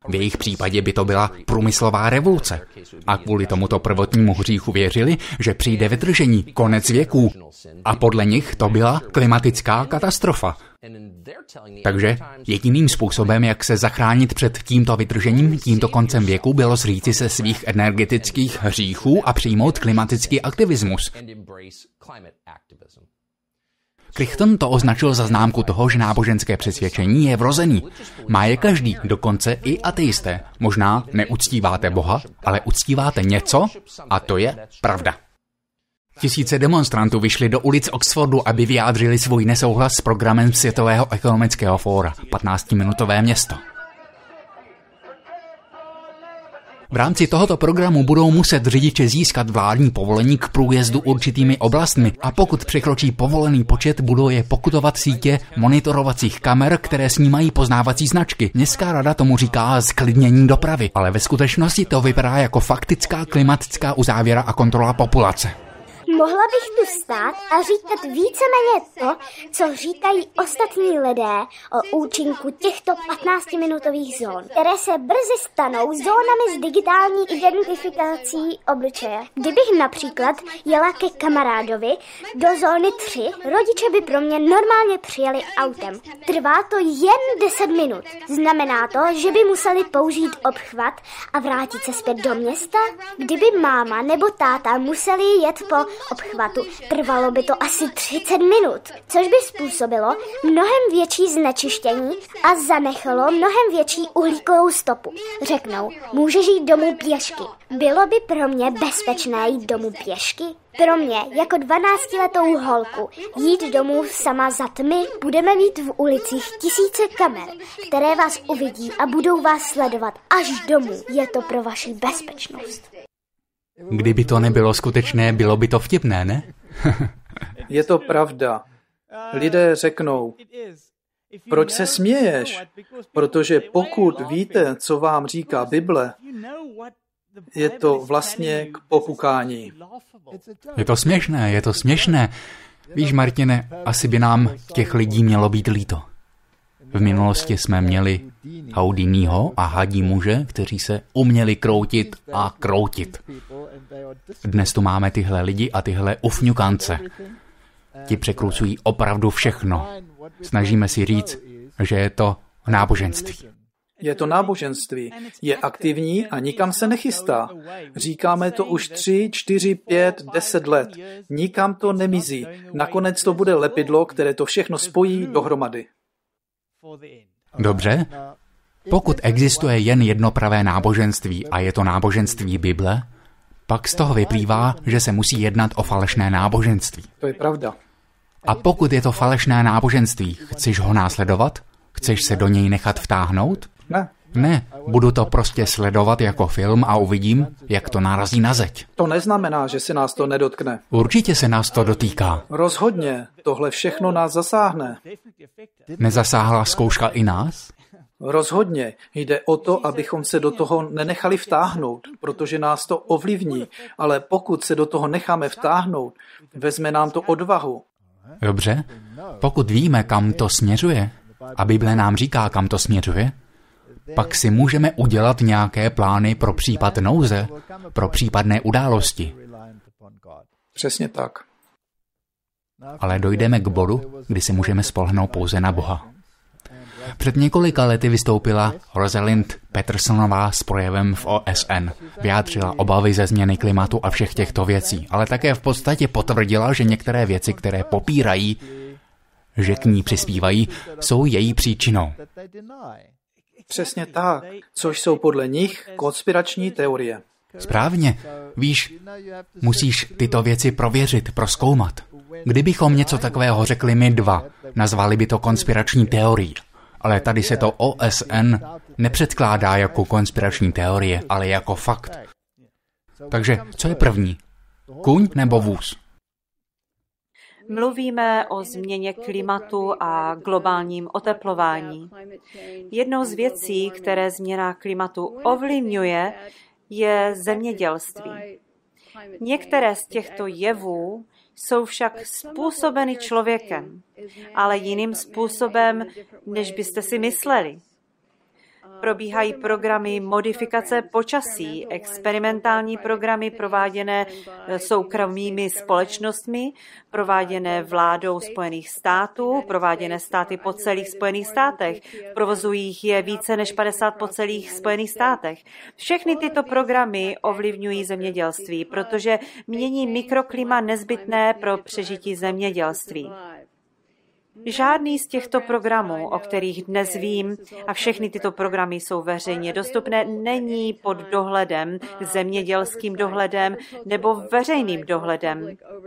[SPEAKER 1] V jejich případě by to byla průmyslová revoluce. A kvůli tomuto prvotnímu hříchu věřili, že přijde vytržení, konec věků. A podle nich to byla klimatická katastrofa. Takže jediným způsobem, jak se zachránit před tímto vytržením, tímto koncem věku, bylo zříci se svých energetických hříchů a přijmout klimatický aktivismus. Crichton to označil za známku toho, že náboženské přesvědčení je vrozený. Má je každý, dokonce i ateisté. Možná neuctíváte Boha, ale uctíváte něco a to je pravda. Tisíce demonstrantů vyšli do ulic Oxfordu, aby vyjádřili svůj nesouhlas s programem Světového ekonomického fóra, 15-minutové město. V rámci tohoto programu budou muset řidiči získat vládní povolení k průjezdu určitými oblastmi a pokud překročí povolený počet, budou je pokutovat sítě monitorovacích kamer, které snímají poznávací značky. Městská rada tomu říká zklidnění dopravy, ale ve skutečnosti to vypadá jako faktická klimatická uzávěra a kontrola populace.
[SPEAKER 4] Mohla bych tu stát a říkat víceméně to, co říkají ostatní lidé o účinku těchto 15-minutových zón, které se brzy stanou zónami s digitální identifikací obličeje. Kdybych například jela ke kamarádovi do zóny 3, rodiče by pro mě normálně přijeli autem. Trvá to jen 10 minut. Znamená to, že by museli použít obchvat a vrátit se zpět do města? Kdyby máma nebo táta museli jet po obchvatu, trvalo by to asi 30 minut, což by způsobilo mnohem větší znečištění a zanechalo mnohem větší uhlíkovou stopu. Řeknou, můžeš jít domů pěšky. Bylo by pro mě bezpečné jít domů pěšky? Pro mě, jako 12letou holku, jít domů sama za tmy, budeme mít v ulicích tisíce kamer, které vás uvidí a budou vás sledovat až domů. Je to pro vaši bezpečnost.
[SPEAKER 1] Kdyby to nebylo skutečné, bylo by to vtipné, ne?
[SPEAKER 2] Je to pravda. Lidé řeknou, proč se směješ? Protože pokud víte, co vám říká Bible, je to vlastně k popukání.
[SPEAKER 1] Je to směšné. Víš, Martine, asi by nám těch lidí mělo být líto. V minulosti jsme měli Houdiniho a hadí muže, kteří se uměli kroutit a kroutit. Dnes tu máme tyhle lidi a tyhle ufňukance. Ti překrucují opravdu všechno. Snažíme si říct, že je to náboženství.
[SPEAKER 2] Je to náboženství. Je aktivní a nikam se nechystá. Říkáme to už 3, 4, 5, 10 let. Nikam to nemizí. Nakonec to bude lepidlo, které to všechno spojí dohromady.
[SPEAKER 1] Dobře. Pokud existuje jen jedno pravé náboženství a je to náboženství Bible, pak z toho vyplývá, že se musí jednat o falešné náboženství.
[SPEAKER 2] To je pravda.
[SPEAKER 1] A pokud je to falešné náboženství, chceš ho následovat? Chceš se do něj nechat vtáhnout? Ne, budu to prostě sledovat jako film a uvidím, jak to narazí na zeď.
[SPEAKER 2] To neznamená, že se nás to nedotkne.
[SPEAKER 1] Určitě se nás to dotýká.
[SPEAKER 2] Rozhodně, tohle všechno nás zasáhne.
[SPEAKER 1] Nezasáhla zkouška i nás?
[SPEAKER 2] Rozhodně. Jde o to, abychom se do toho nenechali vtáhnout, protože nás to ovlivní. Ale pokud se do toho necháme vtáhnout, vezme nám to odvahu.
[SPEAKER 1] Dobře, pokud víme, kam to směřuje, a Bible nám říká, kam to směřuje, pak si můžeme udělat nějaké plány pro případ nouze, pro případné události.
[SPEAKER 2] Přesně tak.
[SPEAKER 1] Ale dojdeme k bodu, kdy si můžeme spolehnout pouze na Boha. Před několika lety vystoupila Rosalind Pattersonová s projevem v OSN. Vyjádřila obavy ze změny klimatu a všech těchto věcí, ale také v podstatě potvrdila, že některé věci, které popírají, že k ní přispívají, jsou její příčinou.
[SPEAKER 2] Přesně tak, což jsou podle nich konspirační teorie.
[SPEAKER 1] Správně. Víš, musíš tyto věci prověřit, prozkoumat. Kdybychom něco takového řekli my dva, nazvali by to konspirační teorií. Ale tady se to OSN nepředkládá jako konspirační teorie, ale jako fakt. Takže co je první? Kůň nebo vůz?
[SPEAKER 3] Mluvíme o změně klimatu a globálním oteplování. Jednou z věcí, které změna klimatu ovlivňuje, je zemědělství. Některé z těchto jevů jsou však způsobeny člověkem, ale jiným způsobem, než byste si mysleli. probíhají programy modifikace počasí, experimentální programy prováděné soukromými společnostmi, prováděné vládou Spojených států, prováděné státy po celých Spojených státech. Provozují jich je více než 50 po celých Spojených státech. Všechny tyto programy ovlivňují zemědělství, protože mění mikroklima nezbytné pro přežití zemědělství. Žádný z těchto programů, o kterých dnes vím, a všechny tyto programy jsou veřejně dostupné, není pod dohledem, zemědělským dohledem nebo veřejným dohledem.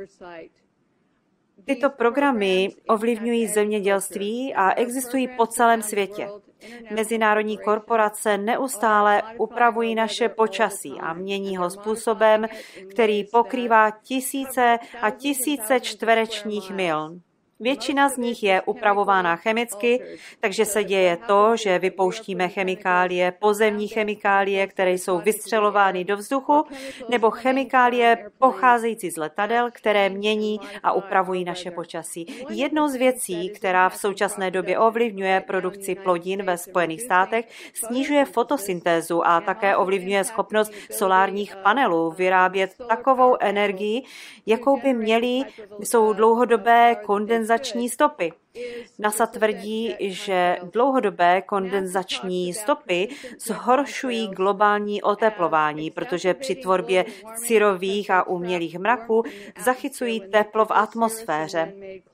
[SPEAKER 3] Tyto programy ovlivňují zemědělství a existují po celém světě. Mezinárodní korporace neustále upravují naše počasí a mění ho způsobem, který pokrývá tisíce a tisíce čtverečních mil. Většina z nich je upravována chemicky, takže se děje to, že vypouštíme chemikálie, pozemní chemikálie, které jsou vystřelovány do vzduchu, nebo chemikálie pocházející z letadel, které mění a upravují naše počasí. Jednou z věcí, která v současné době ovlivňuje produkci plodin ve Spojených státech, snižuje fotosyntézu a také ovlivňuje schopnost solárních panelů vyrábět takovou energii, jakou by měly, jsou dlouhodobé kondenzační stopy. NASA tvrdí, že dlouhodobé kondenzační stopy zhoršují globální oteplování, protože při tvorbě syrových a umělých mraků zachycují teplo v atmosféře.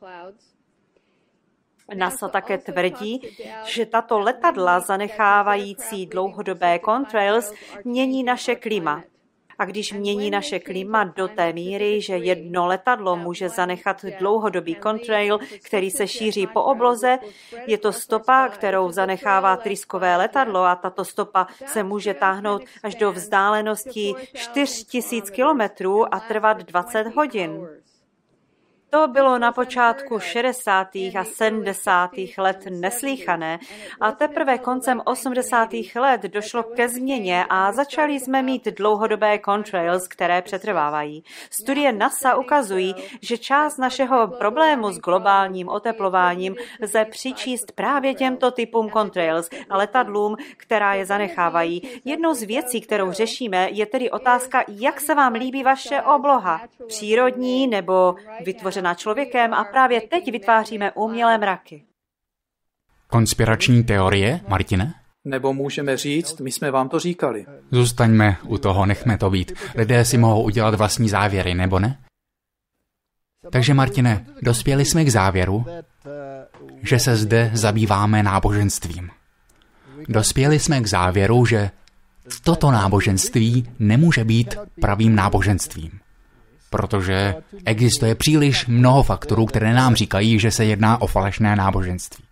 [SPEAKER 3] NASA také tvrdí, že tato letadla zanechávající dlouhodobé contrails mění naše klima. A když mění naše klima do té míry, že jedno letadlo může zanechat dlouhodobý contrail, který se šíří po obloze, je to stopa, kterou zanechává tryskové letadlo a tato stopa se může táhnout až do vzdálenosti 4000 kilometrů a trvat 20 hodin. To bylo na počátku 60. a 70. let neslýchané a teprve koncem 80. let došlo ke změně a začali jsme mít dlouhodobé contrails, které přetrvávají. Studie NASA ukazují, že část našeho problému s globálním oteplováním lze přičíst právě těmto typům contrails a letadlům, která je zanechávají. Jednou z věcí, kterou řešíme, je tedy otázka, jak se vám líbí vaše obloha, přírodní nebo vytvořená člověkem, a právě teď vytváříme umělé mraky.
[SPEAKER 1] Konspirační teorie, Martine?
[SPEAKER 2] Nebo můžeme říct, my jsme vám to říkali.
[SPEAKER 1] Zůstaňme u toho, nechme to být. Lidé si mohou udělat vlastní závěry, nebo ne? Takže, Martine, dospěli jsme k závěru, že se zde zabýváme náboženstvím. Dospěli jsme k závěru, že toto náboženství nemůže být pravým náboženstvím. Protože existuje příliš mnoho faktorů, které nám říkají, že se jedná o falešné náboženství.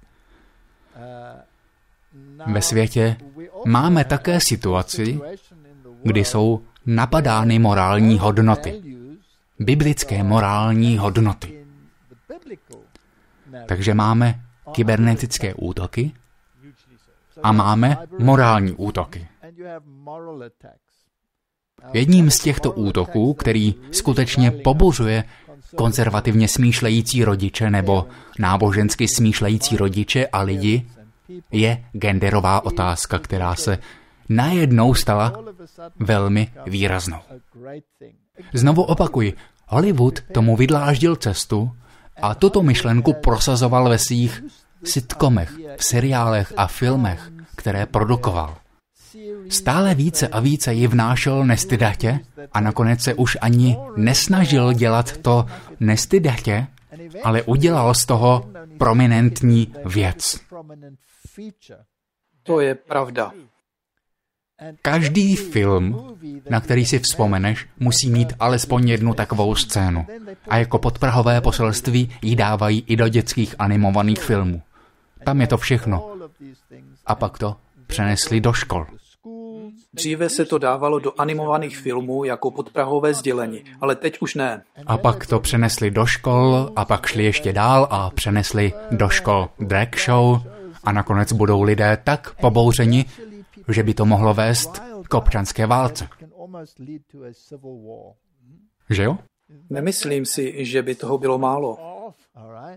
[SPEAKER 1] Ve světě máme také situaci, kdy jsou napadány morální hodnoty. Biblické morální hodnoty. Takže máme kybernetické útoky a máme morální útoky. Jedním z těchto útoků, který skutečně pobuřuje konzervativně smýšlející rodiče nebo nábožensky smýšlející rodiče a lidi, je genderová otázka, která se najednou stala velmi výraznou. Znovu opakuji, Hollywood tomu vydláždil cestu a tuto myšlenku prosazoval ve svých sitcomech, v seriálech a filmech, které produkoval. Stále více a více ji vnášel nestydatě a nakonec se už ani nesnažil dělat to nestydatě, ale udělal z toho prominentní věc.
[SPEAKER 2] To je pravda.
[SPEAKER 1] Každý film, na který si vzpomeneš, musí mít alespoň jednu takovou scénu. A jako podprahové poselství ji dávají i do dětských animovaných filmů. Tam je to všechno. A pak to přenesli do škol.
[SPEAKER 2] Dříve se to dávalo do animovaných filmů jako podprahové sdělení, ale teď už ne.
[SPEAKER 1] A pak to přenesli do škol a pak šli ještě dál a přenesli do škol drag show a nakonec budou lidé tak pobouřeni, že by to mohlo vést k občanské válce. Že jo?
[SPEAKER 2] Nemyslím si, že by toho bylo málo.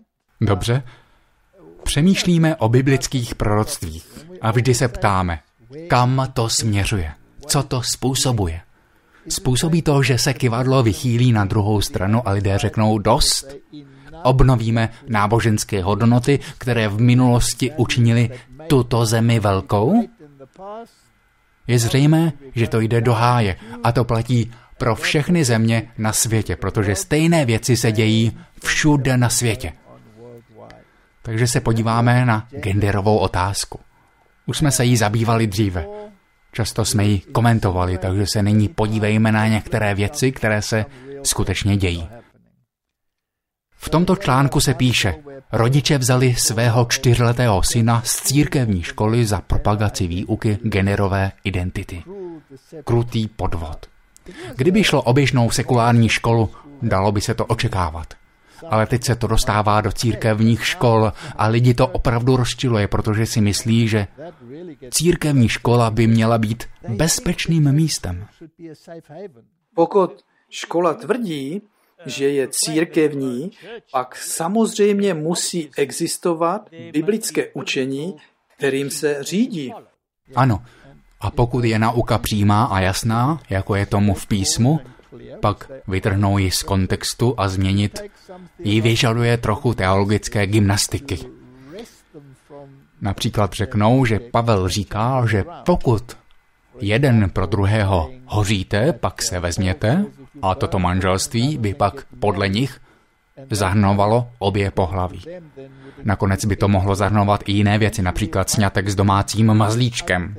[SPEAKER 1] Dobře. Přemýšlíme o biblických proroctvích a vždy se ptáme, kam to směřuje, co to způsobuje. Způsobí to, že se kyvadlo vychýlí na druhou stranu a lidé řeknou dost. Obnovíme náboženské hodnoty, které v minulosti učinily tuto zemi velkou. Je zřejmé, že to jde do háje a to platí pro všechny země na světě, protože stejné věci se dějí všude na světě. Takže se podíváme na genderovou otázku. Už jsme se jí zabývali dříve. Často jsme ji komentovali, takže se nyní podívejme na některé věci, které se skutečně dějí. V tomto článku se píše, rodiče vzali svého 4letého syna z církevní školy za propagaci výuky genderové identity. Krutý podvod. Kdyby šlo o běžnou sekulární školu, dalo by se to očekávat. Ale teď se to dostává do církevních škol a lidi to opravdu rozčiluje, protože si myslí, že církevní škola by měla být bezpečným místem.
[SPEAKER 2] Pokud škola tvrdí, že je církevní, pak samozřejmě musí existovat biblické učení, kterým se řídí.
[SPEAKER 1] Ano, a pokud je nauka přímá a jasná, jako je tomu v písmu, pak vytrhnou ji z kontextu a změnit ji vyžaduje trochu teologické gymnastiky. Například řeknou, že Pavel říká, že pokud jeden pro druhého hoříte, pak se vezměte a toto manželství by pak podle nich zahrnovalo obě pohlaví. Nakonec by to mohlo zahrnovat i jiné věci, například sňatek s domácím mazlíčkem.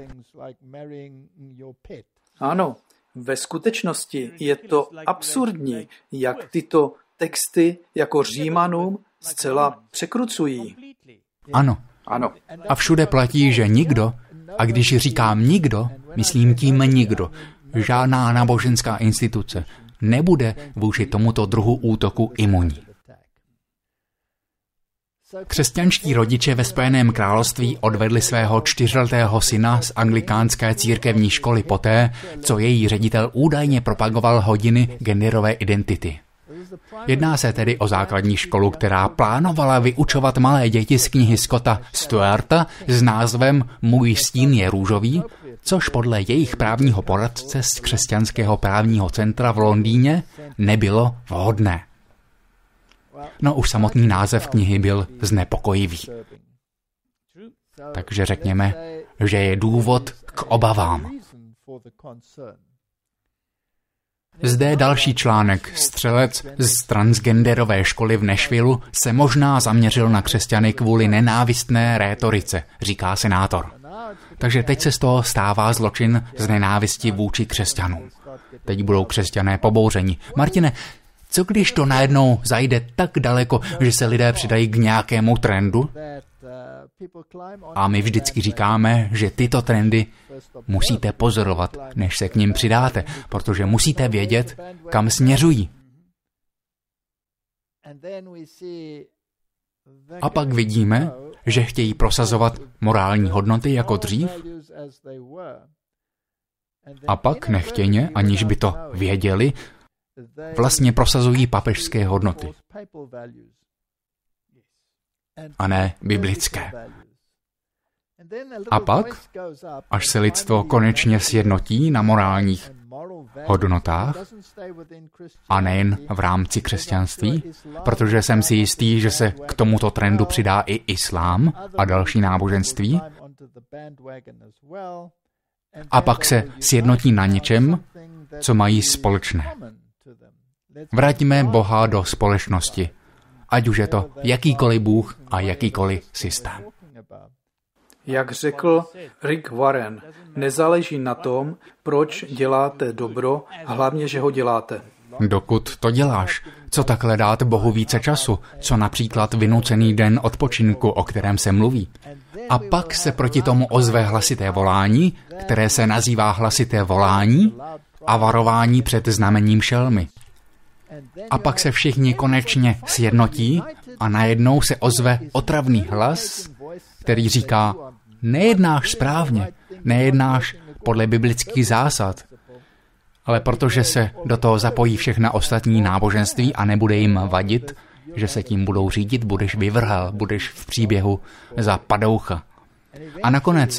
[SPEAKER 2] Ano, ve skutečnosti je to absurdní, jak tyto texty jako Římanům zcela překrucují.
[SPEAKER 1] Ano. A všude platí, že nikdo, a když říkám nikdo, myslím tím nikdo, žádná náboženská instituce nebude vůči tomuto druhu útoku imunní. Křesťanští rodiče ve Spojeném království odvedli svého 4letého syna z anglikánské církevní školy poté, co její ředitel údajně propagoval hodiny genderové identity. Jedná se tedy o základní školu, která plánovala vyučovat malé děti z knihy Scotta Stuarta s názvem Můj stín je růžový, což podle jejich právního poradce z Křesťanského právního centra v Londýně nebylo vhodné. No už samotný název knihy byl znepokojivý. Takže řekněme, že je důvod k obavám. Zde je další článek. Střelec z transgenderové školy v Nashvilleu se možná zaměřil na křesťany kvůli nenávistné rétorice, říká senátor. Takže teď se z toho stává zločin z nenávisti vůči křesťanům. Teď budou křesťané pobouřeni. Martine, co když to najednou zajde tak daleko, že se lidé přidají k nějakému trendu? A my vždycky říkáme, že tyto trendy musíte pozorovat, než se k nim přidáte, protože musíte vědět, kam směřují. A pak vidíme, že chtějí prosazovat morální hodnoty jako dřív. A pak nechtěně, aniž by to věděli, vlastně prosazují papežské hodnoty. A ne biblické. A pak, až se lidstvo konečně sjednotí na morálních hodnotách, a nejen v rámci křesťanství, protože jsem si jistý, že se k tomuto trendu přidá i islám a další náboženství, a pak se sjednotí na něčem, co mají společné. Vraťme Boha do společnosti, ať už je to jakýkoliv Bůh a jakýkoliv systém.
[SPEAKER 2] Jak řekl Rick Warren, nezáleží na tom, proč děláte dobro, hlavně, že ho děláte.
[SPEAKER 1] Dokud to děláš, co takhle dát Bohu více času, co například vynucený den odpočinku, o kterém se mluví. A pak se proti tomu ozve hlasité volání, které se nazývá hlasité volání a varování před znamením šelmy. A pak se všichni konečně sjednotí a najednou se ozve otravný hlas, který říká, nejednáš správně, nejednáš podle biblických zásad, ale protože se do toho zapojí všechna ostatní náboženství a nebude jim vadit, že se tím budou řídit, budeš vyvrhel, budeš v příběhu za padoucha. A nakonec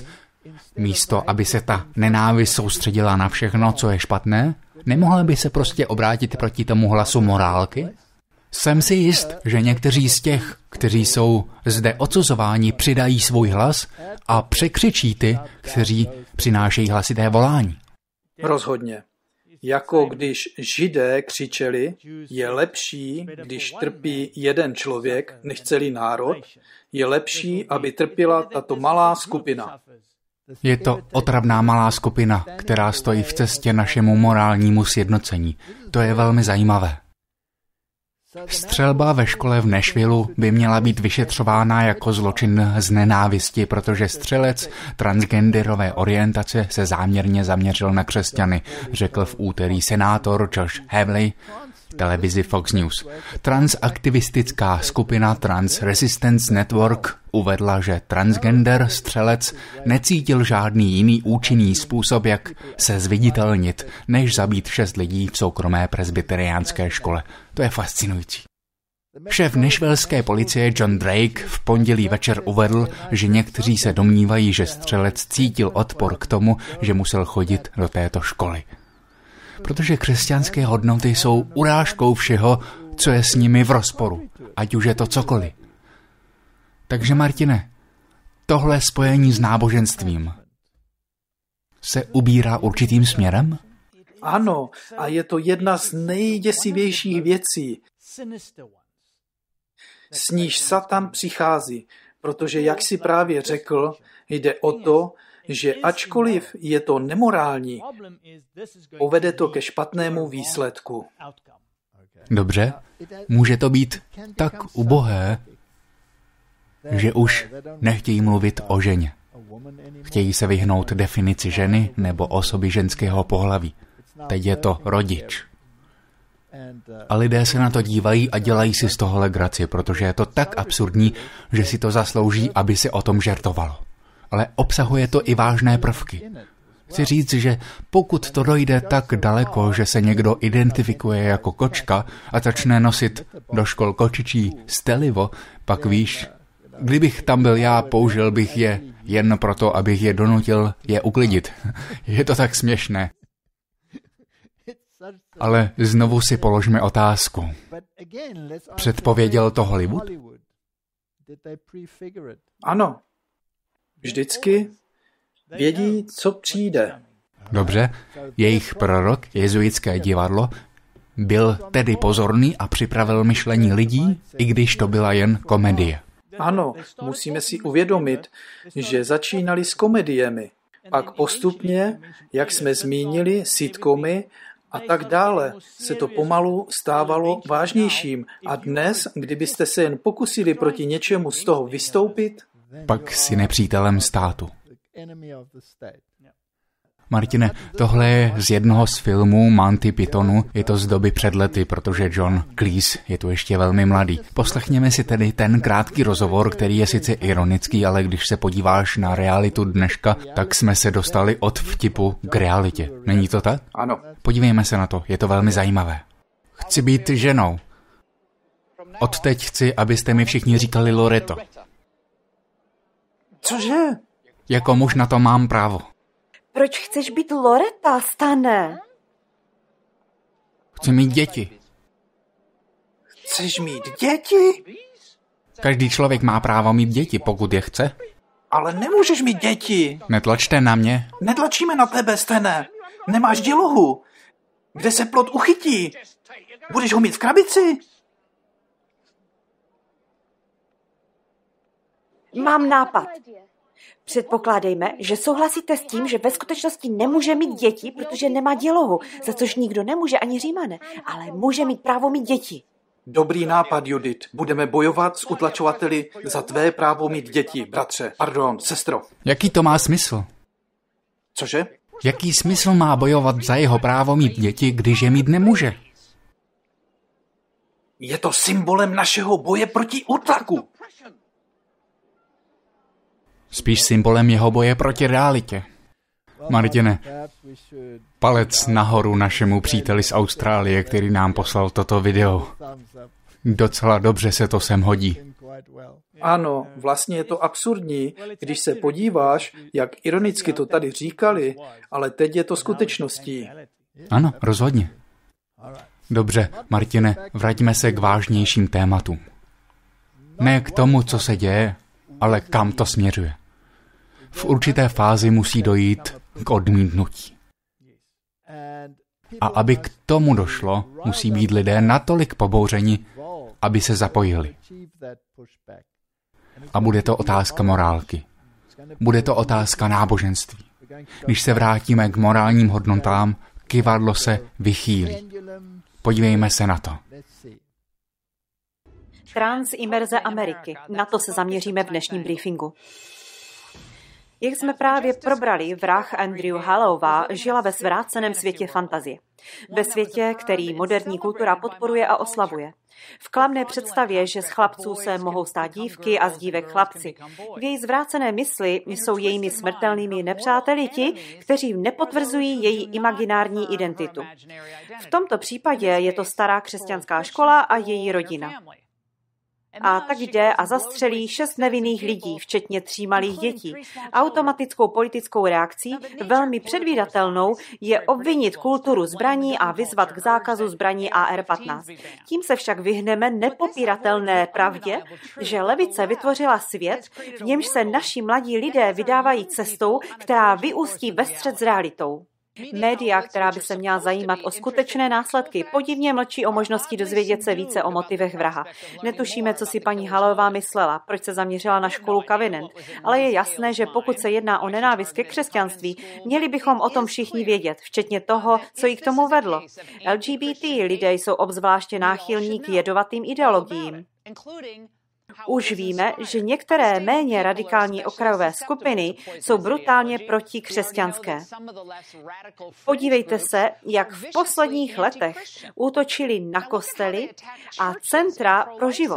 [SPEAKER 1] Místo, aby se ta nenávist soustředila na všechno, co je špatné, nemohla by se prostě obrátit proti tomu hlasu morálky? Jsem si jist, že někteří z těch, kteří jsou zde odsuzováni, přidají svůj hlas a překřičí ty, kteří přinášejí hlasité volání.
[SPEAKER 2] Rozhodně. Jako když Židé křičeli, je lepší, když trpí jeden člověk, než celý národ, je lepší, aby trpěla tato malá skupina.
[SPEAKER 1] Je to otravná malá skupina, která stojí v cestě našemu morálnímu sjednocení. To je velmi zajímavé. Střelba ve škole v Nashvillu by měla být vyšetřována jako zločin z nenávisti, protože střelec transgenderové orientace se záměrně zaměřil na křesťany, řekl v úterý senátor Josh Hawley televizi Fox News. Transaktivistická skupina Trans Resistance Network uvedla, že transgender střelec necítil žádný jiný účinný způsob, jak se zviditelnit, než zabít 6 lidí v soukromé presbyteriánské škole. To je fascinující. Šéf nashvillské policie John Drake v pondělí večer uvedl, že někteří se domnívají, že střelec cítil odpor k tomu, že musel chodit do této školy. Protože křesťanské hodnoty jsou urážkou všeho, co je s nimi v rozporu, ať už je to cokoliv. Takže Martine, tohle spojení s náboženstvím se ubírá určitým směrem?
[SPEAKER 2] Ano, a je to jedna z nejděsivějších věcí, s níž Satan přichází, protože, jak si právě řekl, jde o to, že ačkoliv je to nemorální, povede to ke špatnému výsledku.
[SPEAKER 1] Dobře, může to být tak ubohé, že už nechtějí mluvit o ženě. Chtějí se vyhnout definici ženy nebo osoby ženského pohlaví. Teď je to rodič. A lidé se na to dívají a dělají si z toho legraci, protože je to tak absurdní, že si to zaslouží, aby se o tom žertovalo. Ale obsahuje to i vážné prvky. Chci říct, že pokud to dojde tak daleko, že se někdo identifikuje jako kočka a začne nosit do škol kočičí stelivo, pak víš, kdybych tam byl já, použil bych je jen proto, abych je donutil je uklidit. Je to tak směšné. Ale znovu si položme otázku. Předpověděl to Hollywood?
[SPEAKER 2] Ano. Vždycky vědí, co přijde.
[SPEAKER 1] Dobře, jejich prorok, jezuitské divadlo, byl tedy pozorný a připravil myšlení lidí, i když to byla jen komedie.
[SPEAKER 2] Ano, musíme si uvědomit, že začínali s komediemi. Pak postupně, jak jsme zmínili, sitcomy a tak dále, se to pomalu stávalo vážnějším. A dnes, kdybyste se jen pokusili proti něčemu z toho vystoupit,
[SPEAKER 1] pak si nepřítelem státu. Martine, tohle je z jednoho z filmů Monty Pythonu, je to z doby před lety, protože John Cleese je tu ještě velmi mladý. Poslechněme si tedy ten krátký rozhovor, který je sice ironický, ale když se podíváš na realitu dneška, tak jsme se dostali od vtipu k realitě. Není to tak?
[SPEAKER 2] Ano.
[SPEAKER 1] Podívejme se na to, je to velmi zajímavé. Chci být ženou. Odteď chci, abyste mi všichni říkali Loreto.
[SPEAKER 2] Cože?
[SPEAKER 1] Jako muž na to mám právo.
[SPEAKER 3] Proč chceš být Loreta, Stane?
[SPEAKER 1] Chci mít děti.
[SPEAKER 2] Chceš mít děti?
[SPEAKER 1] Každý člověk má právo mít děti, pokud je chce.
[SPEAKER 2] Ale nemůžeš mít děti.
[SPEAKER 1] Netlačte na mě.
[SPEAKER 2] Netlačíme na tebe, Stane. Nemáš dělohu. Kde se plod uchytí? Budeš ho mít v krabici?
[SPEAKER 3] Mám nápad. Předpokládejme, že souhlasíte s tím, že ve skutečnosti nemůže mít děti, protože nemá dělohu, za což nikdo nemůže, ani Římané, ale může mít právo mít děti.
[SPEAKER 2] Dobrý nápad, Judith. Budeme bojovat s utlačovateli za tvé právo mít děti, bratře. Pardon, sestro.
[SPEAKER 1] Jaký to má smysl?
[SPEAKER 2] Cože?
[SPEAKER 1] Jaký smysl má bojovat za jeho právo mít děti, když je mít nemůže?
[SPEAKER 2] Je to symbolem našeho boje proti útlaku.
[SPEAKER 1] Spíš symbolem jeho boje proti realitě. Martine, palec nahoru našemu příteli z Austrálie, který nám poslal toto video. Docela dobře se to sem hodí.
[SPEAKER 2] Ano, vlastně je to absurdní, když se podíváš, jak ironicky to tady říkali, ale teď je to skutečností.
[SPEAKER 1] Ano, rozhodně. Dobře, Martine, vraťme se k vážnějším tématům. Ne k tomu, co se děje, ale kam to směřuje. V určité fázi musí dojít k odmítnutí. A aby k tomu došlo, musí být lidé natolik pobouřeni, aby se zapojili. A bude to otázka morálky. Bude to otázka náboženství. Když se vrátíme k morálním hodnotám, kyvadlo se vychýlí. Podívejme se na to.
[SPEAKER 3] Transimerze Ameriky. Na to se zaměříme v dnešním briefingu. Jak jsme právě probrali, vrah Andrew Hallowová žila ve zvráceném světě fantazie. Ve světě, který moderní kultura podporuje a oslavuje. V klamné představě, že z chlapců se mohou stát dívky a z dívek chlapci. V její zvrácené mysli jsou jejími smrtelnými nepřáteli ti, kteří nepotvrzují její imaginární identitu. V tomto případě je to stará křesťanská škola a její rodina. A tak jde a zastřelí 6 nevinných lidí, včetně 3 malých dětí. Automatickou politickou reakcí, velmi předvídatelnou, je obvinit kulturu zbraní a vyzvat k zákazu zbraní AR-15. Tím se však vyhneme nepopíratelné pravdě, že levice vytvořila svět, v němž se naši mladí lidé vydávají cestou, která vyústí ve střet s realitou. Média, která by se měla zajímat o skutečné následky, podivně mlčí o možnosti dozvědět se více o motivech vraha. Netušíme, co si paní Hallowová myslela, proč se zaměřila na školu Covenant, ale je jasné, že pokud se jedná o nenávist ke křesťanství, měli bychom o tom všichni vědět, včetně toho, co jí k tomu vedlo. LGBT lidé jsou obzvláště náchylní k jedovatým ideologiím. Už víme, že některé méně radikální okrajové skupiny jsou brutálně protikřesťanské. Podívejte se, jak v posledních letech útočili na kostely a centra pro život.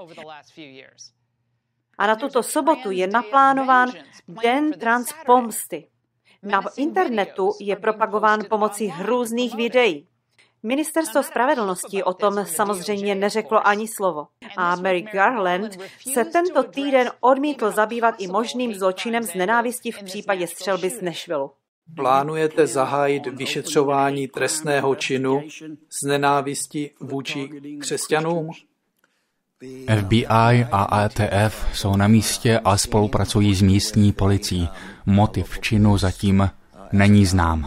[SPEAKER 3] A na tuto sobotu je naplánován Den transpomsty. Na internetu je propagován pomocí hrůzných videí. Ministerstvo spravedlnosti o tom samozřejmě neřeklo ani slovo. A Merrick Garland se tento týden odmítl zabývat i možným zločinem z nenávisti v případě střelby z Nashvillu.
[SPEAKER 2] Plánujete zahájit vyšetřování trestného činu z nenávisti vůči křesťanům?
[SPEAKER 1] FBI a ATF jsou na místě a spolupracují s místní policií. Motiv činu zatím není znám.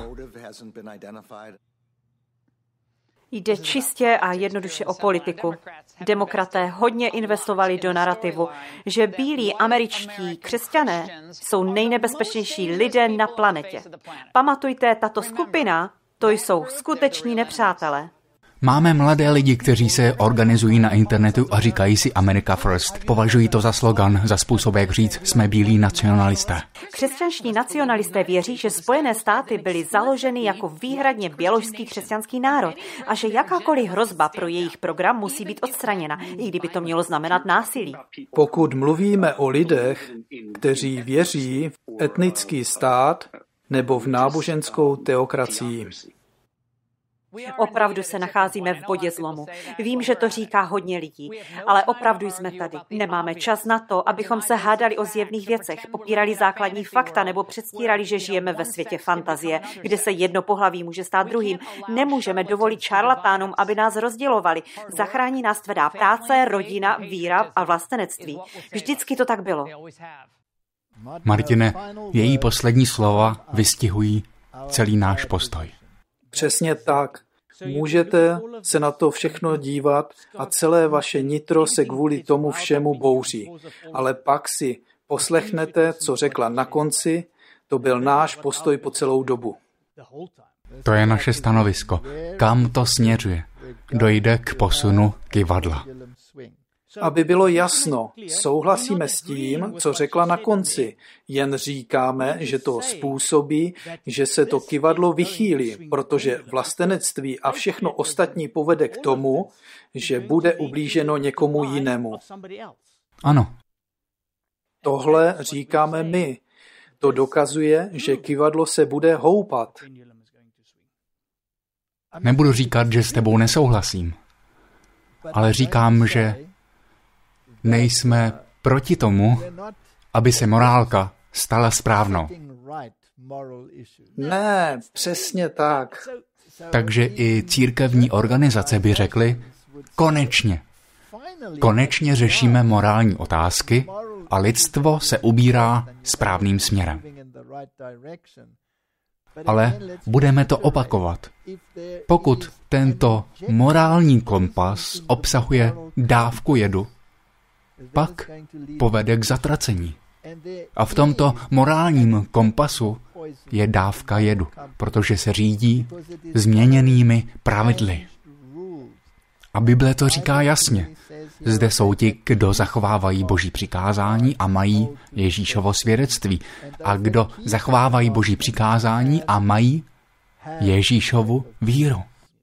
[SPEAKER 3] Jde čistě a jednoduše o politiku. Demokraté hodně investovali do narrativu, že bílí američtí křesťané jsou nejnebezpečnější lidé na planetě. Pamatujte, tato skupina, to jsou skuteční nepřátelé.
[SPEAKER 1] Máme mladé lidi, kteří se organizují na internetu a říkají si America First. Považují to za slogan, za způsob, jak říct, jsme bílí nacionalisté.
[SPEAKER 3] Křesťanští nacionalisté věří, že Spojené státy byly založeny jako výhradně běložský křesťanský národ a že jakákoliv hrozba pro jejich program musí být odstraněna, i kdyby to mělo znamenat násilí.
[SPEAKER 2] Pokud mluvíme o lidech, kteří věří v etnický stát nebo v náboženskou teokracii,
[SPEAKER 3] opravdu se nacházíme v bodě zlomu. Vím, že to říká hodně lidí, ale opravdu jsme tady. Nemáme čas na to, abychom se hádali o zjevných věcech, popírali základní fakta nebo předstírali, že žijeme ve světě fantazie, kde se jedno pohlaví může stát druhým. Nemůžeme dovolit šarlatánům, aby nás rozdělovali. Zachrání nás tvrdá práce, rodina, víra a vlastenectví. Vždycky to tak bylo.
[SPEAKER 1] Martine, její poslední slova vystihují celý náš postoj.
[SPEAKER 2] Přesně tak. Můžete se na to všechno dívat a celé vaše nitro se kvůli tomu všemu bouří. Ale pak si poslechnete, co řekla na konci, to byl náš postoj po celou dobu.
[SPEAKER 1] To je naše stanovisko. Kam to směřuje? Dojde k posunu kyvadla.
[SPEAKER 2] Aby bylo jasno, souhlasíme s tím, co řekla na konci. Jen říkáme, že to způsobí, že se to kyvadlo vychýlí, protože vlastenectví a všechno ostatní povede k tomu, že bude ublíženo někomu jinému.
[SPEAKER 1] Ano.
[SPEAKER 2] Tohle říkáme my. To dokazuje, že kyvadlo se bude houpat.
[SPEAKER 1] Nebudu říkat, že s tebou nesouhlasím, ale říkám, že nejsme proti tomu, aby se morálka stala správnou.
[SPEAKER 2] Ne, přesně tak.
[SPEAKER 1] Takže i církevní organizace by řekly, konečně řešíme morální otázky a lidstvo se ubírá správným směrem. Ale budeme to opakovat. Pokud tento morální kompas obsahuje dávku jedu, pak povede k zatracení. A v tomto morálním kompasu je dávka jedu, protože se řídí změněnými pravidly. A Bible to říká jasně. Zde jsou ti, kdo zachovávají Boží přikázání a mají Ježíšovo svědectví. A kdo zachovávají Boží přikázání a mají Ježíšovu víru.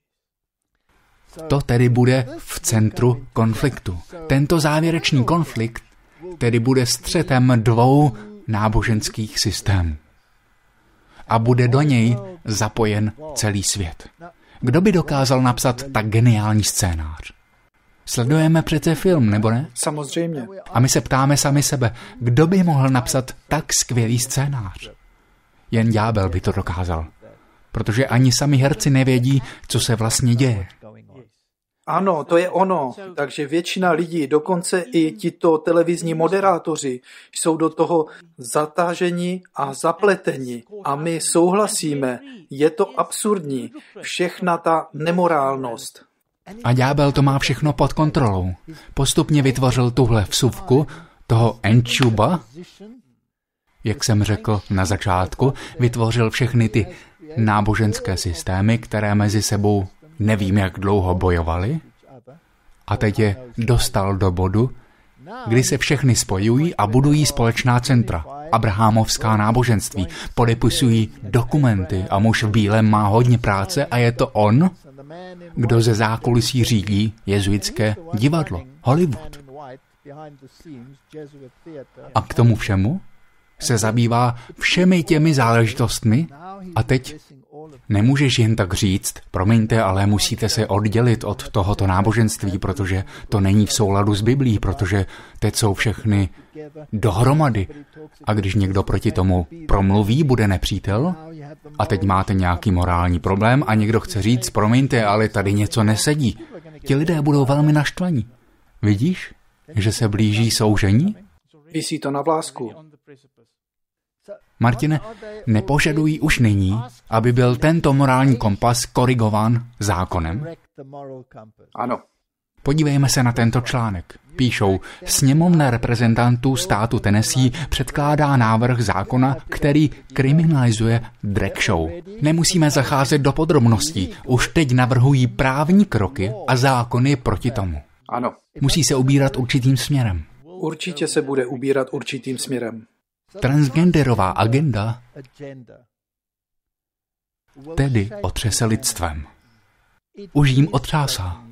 [SPEAKER 1] To tedy bude v centru konfliktu. Tento závěrečný konflikt tedy bude střetem dvou náboženských systémů. A bude do něj zapojen celý svět. Kdo by dokázal napsat tak geniální scénář? Sledujeme přece film, nebo ne?
[SPEAKER 2] Samozřejmě.
[SPEAKER 1] A my se ptáme sami sebe, kdo by mohl napsat tak skvělý scénář? Jen ďábel by to dokázal. Protože ani sami herci nevědí, co se vlastně děje.
[SPEAKER 2] Ano, to je ono. Takže většina lidí, dokonce i tito televizní moderátoři, jsou do toho zatáženi a zapleteni. A my souhlasíme, je to absurdní. Všechna ta nemorálnost.
[SPEAKER 1] A ďábel to má všechno pod kontrolou. Postupně vytvořil tuhle vsuvku, toho Enchuba, jak jsem řekl na začátku, vytvořil všechny ty náboženské systémy, které mezi sebou nevím, jak dlouho bojovali, a teď je dostal do bodu, kdy se všechny spojují a budují společná centra. Abrahamovská náboženství, podepisují dokumenty a muž v bílém má hodně práce a je to on, kdo ze zákulisí řídí jezuitské divadlo, Hollywood. A k tomu všemu se zabývá všemi těmi záležitostmi a teď nemůžeš jen tak říct, promiňte, ale musíte se oddělit od tohoto náboženství, protože to není v souladu s Biblí, protože teď jsou všechny dohromady. A když někdo proti tomu promluví, bude nepřítel a teď máte nějaký morální problém a někdo chce říct, promiňte, ale tady něco nesedí. Ti lidé budou velmi naštvaní. Vidíš, že se blíží soužení?
[SPEAKER 2] Visí to na vlásku.
[SPEAKER 1] Martine, nepožadují už nyní, aby byl tento morální kompas korigován zákonem?
[SPEAKER 2] Ano.
[SPEAKER 1] Podívejme se na tento článek. Píšou, sněmovna reprezentantů státu Tennessee předkládá návrh zákona, který kriminalizuje drag show. Nemusíme zacházet do podrobností. Už teď navrhují právní kroky a zákony proti tomu.
[SPEAKER 2] Ano.
[SPEAKER 1] Musí se ubírat určitým směrem.
[SPEAKER 2] Určitě se bude ubírat určitým směrem.
[SPEAKER 1] Transgenderová agenda tedy otřese lidstvem. Už jim otřásá.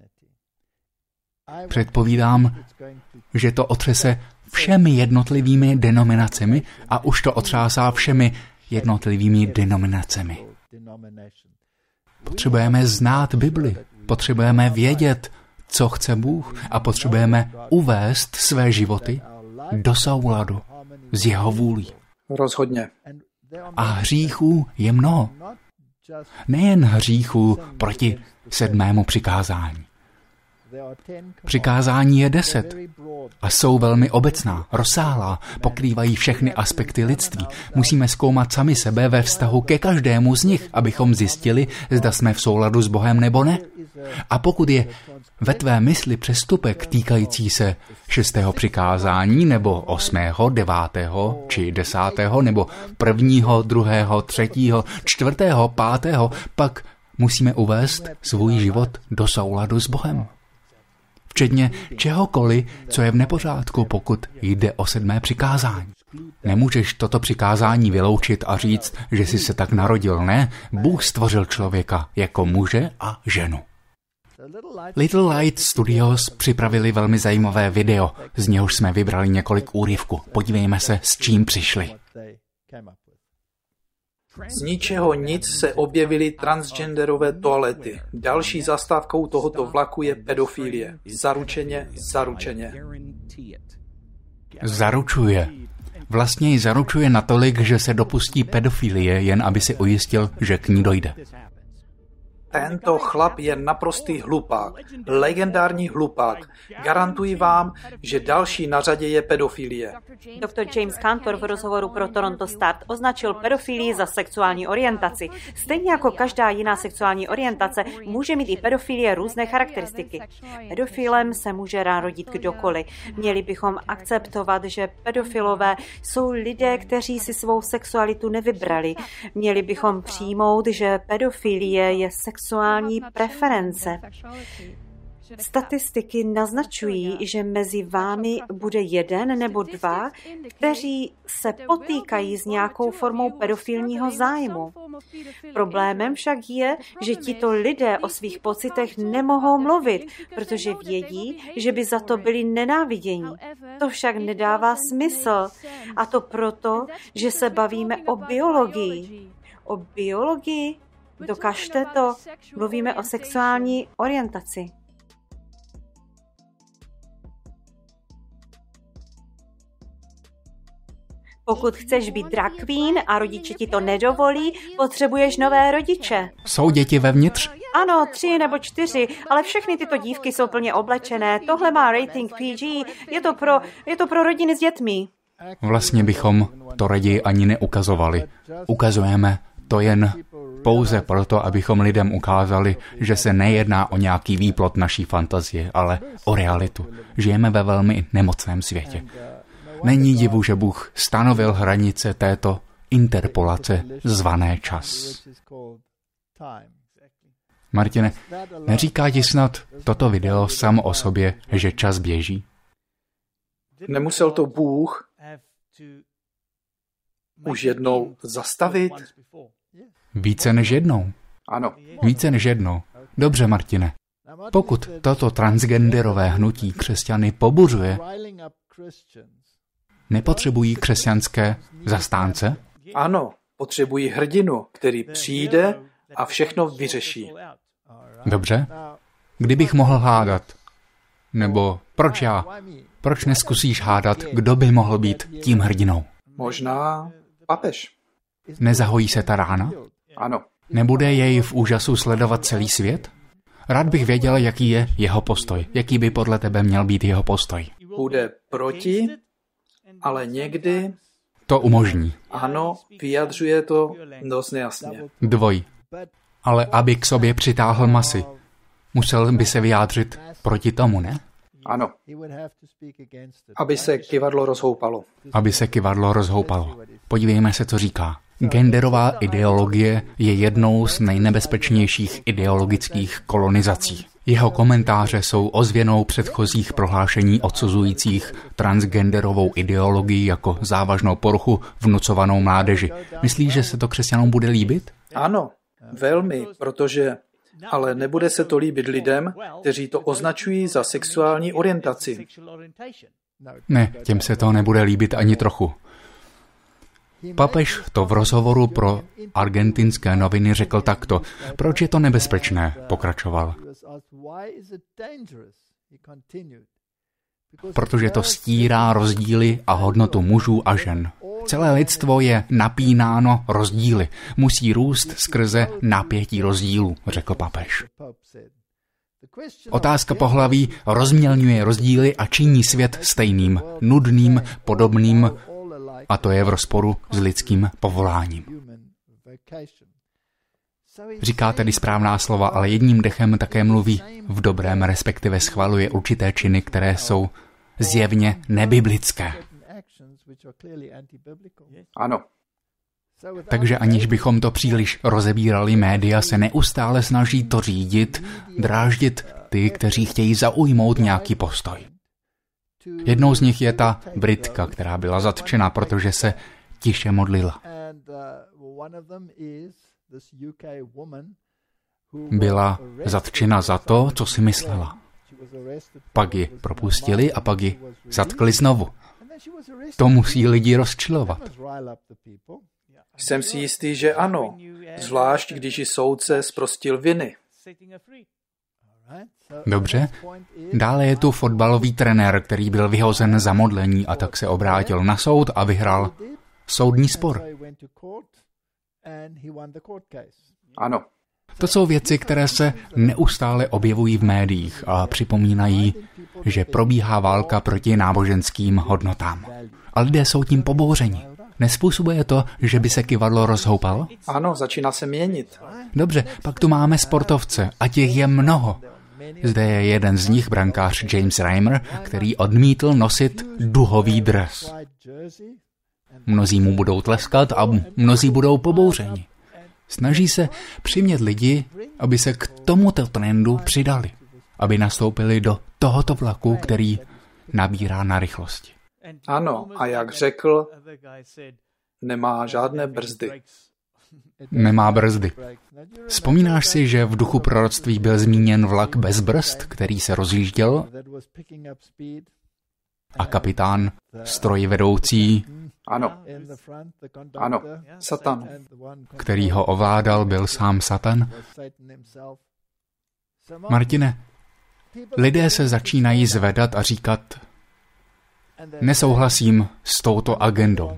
[SPEAKER 1] Předpovídám, že to otřese všemi jednotlivými denominacemi a už to otřásá všemi jednotlivými denominacemi. Potřebujeme znát Bibli, potřebujeme vědět, co chce Bůh a potřebujeme uvést své životy do souladu s jeho vůlí.
[SPEAKER 2] Rozhodně.
[SPEAKER 1] A hříchů je mnoho. Nejen hříchů proti 7. přikázání. Přikázání je 10 a jsou velmi obecná, rozsáhlá, pokrývají všechny aspekty lidství. Musíme zkoumat sami sebe ve vztahu ke každému z nich, abychom zjistili, zda jsme v souladu s Bohem nebo ne. A pokud je ve tvé mysli přestupek týkající se 6. přikázání nebo 8., 9. či 10. nebo 1., 2., 3., 4., 5., pak musíme uvést svůj život do souladu s Bohem. Včetně čehokoliv, co je v nepořádku, pokud jde o 7. přikázání. Nemůžeš toto přikázání vyloučit a říct, že jsi se tak narodil. Ne, Bůh stvořil člověka jako muže a ženu. Little Light Studios připravili velmi zajímavé video, z něhož jsme vybrali několik úryvků. Podívejme se, s čím přišli.
[SPEAKER 2] Z ničeho nic se objevily transgenderové toalety. Další zastávkou tohoto vlaku je pedofilie. Zaručeně, zaručeně.
[SPEAKER 1] Zaručuje. Vlastně ji zaručuje natolik, že se dopustí pedofilie, jen aby si ujistil, že k ní dojde.
[SPEAKER 2] Tento chlap je naprostý hlupák, legendární hlupák. Garantuji vám, že další na řadě je pedofilie.
[SPEAKER 3] Dr. James Cantor v rozhovoru pro Toronto Star označil pedofilii za sexuální orientaci. Stejně jako každá jiná sexuální orientace, může mít i pedofilie různé charakteristiky. Pedofilem se může narodit kdokoliv. Měli bychom akceptovat, že pedofilové jsou lidé, kteří si svou sexualitu nevybrali. Měli bychom přijmout, že pedofilie je sexuální preference. Statistiky naznačují, že mezi vámi bude 1 nebo 2, kteří se potýkají s nějakou formou pedofilního zájmu. Problémem však je, že tito lidé o svých pocitech nemohou mluvit, protože vědí, že by za to byli nenávidění. To však nedává smysl. A to proto, že se bavíme o biologii. O biologii? Dokažte to. Mluvíme o sexuální orientaci. Pokud chceš být drag queen a rodiče ti to nedovolí, potřebuješ nové rodiče.
[SPEAKER 1] Jsou děti vevnitř?
[SPEAKER 3] Ano, 3 nebo 4, ale všechny tyto dívky jsou plně oblečené. Tohle má rating PG, je to pro rodiny s dětmi.
[SPEAKER 1] Vlastně bychom to raději ani neukazovali. Ukazujeme to jen pouze proto, abychom lidem ukázali, že se nejedná o nějaký výplod naší fantazie, ale o realitu. Žijeme ve velmi nemocném světě. Není divu, že Bůh stanovil hranice této interpolace zvané čas. Martine, neříká ti snad toto video samo o sobě, že čas běží?
[SPEAKER 2] Nemusel to Bůh už jednou zastavit?
[SPEAKER 1] Více než jednou.
[SPEAKER 2] Ano.
[SPEAKER 1] Více než jednou. Dobře, Martine. Pokud toto transgenderové hnutí křesťany pobuřuje, nepotřebují křesťanské zastánce?
[SPEAKER 2] Ano, potřebují hrdinu, který přijde a všechno vyřeší.
[SPEAKER 1] Dobře. Kdybych mohl hádat? Nebo proč já? Proč neskusíš hádat, kdo by mohl být tím hrdinou?
[SPEAKER 2] Možná papež.
[SPEAKER 1] Nezahojí se ta rána?
[SPEAKER 2] Ano.
[SPEAKER 1] Nebude jej v úžasu sledovat celý svět? Rád bych věděl, jaký je jeho postoj. Jaký by podle tebe měl být jeho postoj?
[SPEAKER 2] Bude proti, ale někdy...
[SPEAKER 1] To umožní.
[SPEAKER 2] Ano, vyjadřuje to dost nejasně.
[SPEAKER 1] 2. Ale aby k sobě přitáhl masy, musel by se vyjádřit proti tomu, ne?
[SPEAKER 2] Ano. Aby se kyvadlo rozhoupalo.
[SPEAKER 1] Aby se kyvadlo rozhoupalo. Podívejme se, co říká. Genderová ideologie je jednou z nejnebezpečnějších ideologických kolonizací. Jeho komentáře jsou ozvěnou předchozích prohlášení odsuzujících transgenderovou ideologii jako závažnou poruchu vnucovanou mládeži. Myslíš, že se to křesťanům bude líbit?
[SPEAKER 2] Ano, velmi, protože... Ale nebude se to líbit lidem, kteří to označují za sexuální orientaci.
[SPEAKER 1] Ne, těm se to nebude líbit ani trochu. Papež to v rozhovoru pro argentinské noviny řekl takto. Proč je to nebezpečné? Pokračoval. Protože to stírá rozdíly a hodnotu mužů a žen. Celé lidstvo je napínáno rozdíly. Musí růst skrze napětí rozdílů, řekl papež. Otázka pohlaví rozmělňuje rozdíly a činí svět stejným, nudným, podobným, a to je v rozporu s lidským povoláním. Říká tedy správná slova, ale jedním dechem také mluví v dobrém, respektive schvaluje určité činy, které jsou zjevně nebiblické.
[SPEAKER 2] Ano.
[SPEAKER 1] Takže aniž bychom to příliš rozebírali, média se neustále snaží to řídit, dráždit ty, kteří chtějí zaujmout nějaký postoj. Jednou z nich je ta Britka, která byla zatčena, protože se tiše modlila. Byla zatčena za to, co si myslela. Pak ji propustili a pak ji zatkli znovu. To musí lidi rozčilovat.
[SPEAKER 2] Jsem si jistý, že ano, zvlášť když ji soudce zprostil viny.
[SPEAKER 1] Dobře. Dále je tu fotbalový trenér, který byl vyhozen za modlení a tak se obrátil na soud a vyhrál soudní spor.
[SPEAKER 2] Ano.
[SPEAKER 1] To jsou věci, které se neustále objevují v médiích a připomínají, že probíhá válka proti náboženským hodnotám. A lidé jsou tím pobouřeni. Nezpůsobuje to, že by se kyvadlo rozhoupalo?
[SPEAKER 2] Ano, začíná se měnit.
[SPEAKER 1] Dobře, pak tu máme sportovce a těch je mnoho. Zde je jeden z nich, brankář James Reimer, který odmítl nosit duhový dres. Mnozí mu budou tleskat a mnozí budou pobouřeni. Snaží se přimět lidi, aby se k tomuto trendu přidali, aby nastoupili do tohoto vlaku, který nabírá na rychlosti.
[SPEAKER 2] Ano, a jak řekl, nemá žádné brzdy.
[SPEAKER 1] Nemá brzdy. Vzpomínáš si, že v duchu proroctví byl zmíněn vlak bez brzd, který se rozjížděl? A kapitán, strojvedoucí,
[SPEAKER 2] ano, Satan,
[SPEAKER 1] který ho ovládal, byl sám Satan? Martine, lidé se začínají zvedat a říkat, nesouhlasím s touto agendou.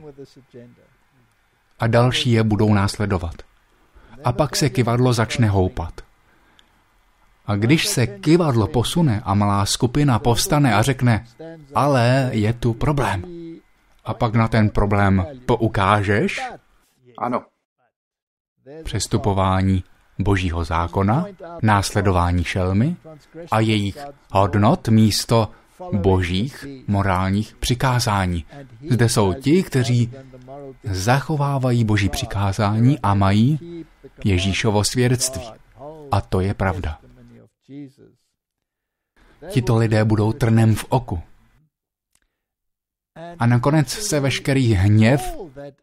[SPEAKER 1] A další je budou následovat. A pak se kyvadlo začne houpat. A když se kyvadlo posune a malá skupina povstane a řekne, ale je tu problém. A pak na ten problém poukážeš?
[SPEAKER 2] Ano.
[SPEAKER 1] Přestupování božího zákona, následování šelmy a jejich hodnot místo božích morálních přikázání. Zde jsou ti, kteří zachovávají boží přikázání a mají Ježíšovo svědectví. A to je pravda. Tito lidé budou trnem v oku. A nakonec se veškerý hněv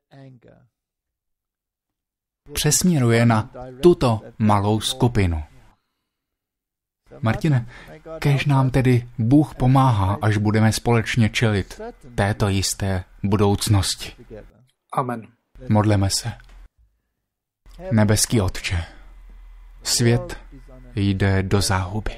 [SPEAKER 1] přesměruje na tuto malou skupinu. Martine, kéž nám tedy Bůh pomáhá, až budeme společně čelit této jisté budoucnosti.
[SPEAKER 2] Amen.
[SPEAKER 1] Modleme se. Nebeský Otče, svět jde do záhuby.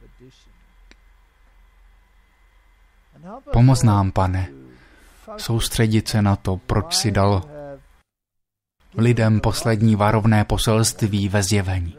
[SPEAKER 1] Pomoz nám, Pane, soustředit se na to, proč si dal lidem poslední varovné poselství ve zjevení.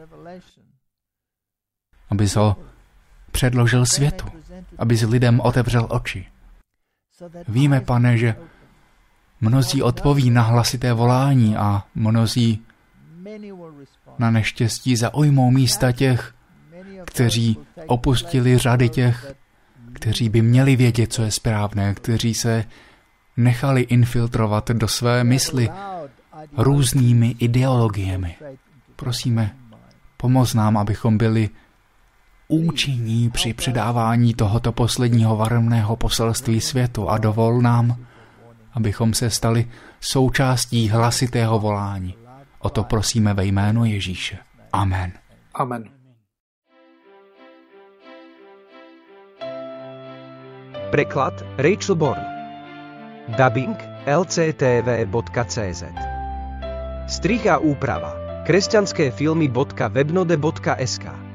[SPEAKER 1] Abys ho předložil světu, abys lidem otevřel oči. Víme, Pane, že mnozí odpoví na hlasité volání a mnozí na neštěstí zaujmou místa těch, kteří opustili řady těch, kteří by měli vědět, co je správné, kteří se nechali infiltrovat do své mysli různými ideologiemi. Prosíme, pomoz nám, abychom byli účinní při předávání tohoto posledního varovného poselství světu a dovol nám, abychom se stali součástí hlasitého volání. O to prosíme ve jménu Ježíše. Amen.
[SPEAKER 2] Amen.
[SPEAKER 6] Preklad Rachel Born. Dubbing lctv.cz. Strih a úprava kresťanskefilmy.webnode.sk.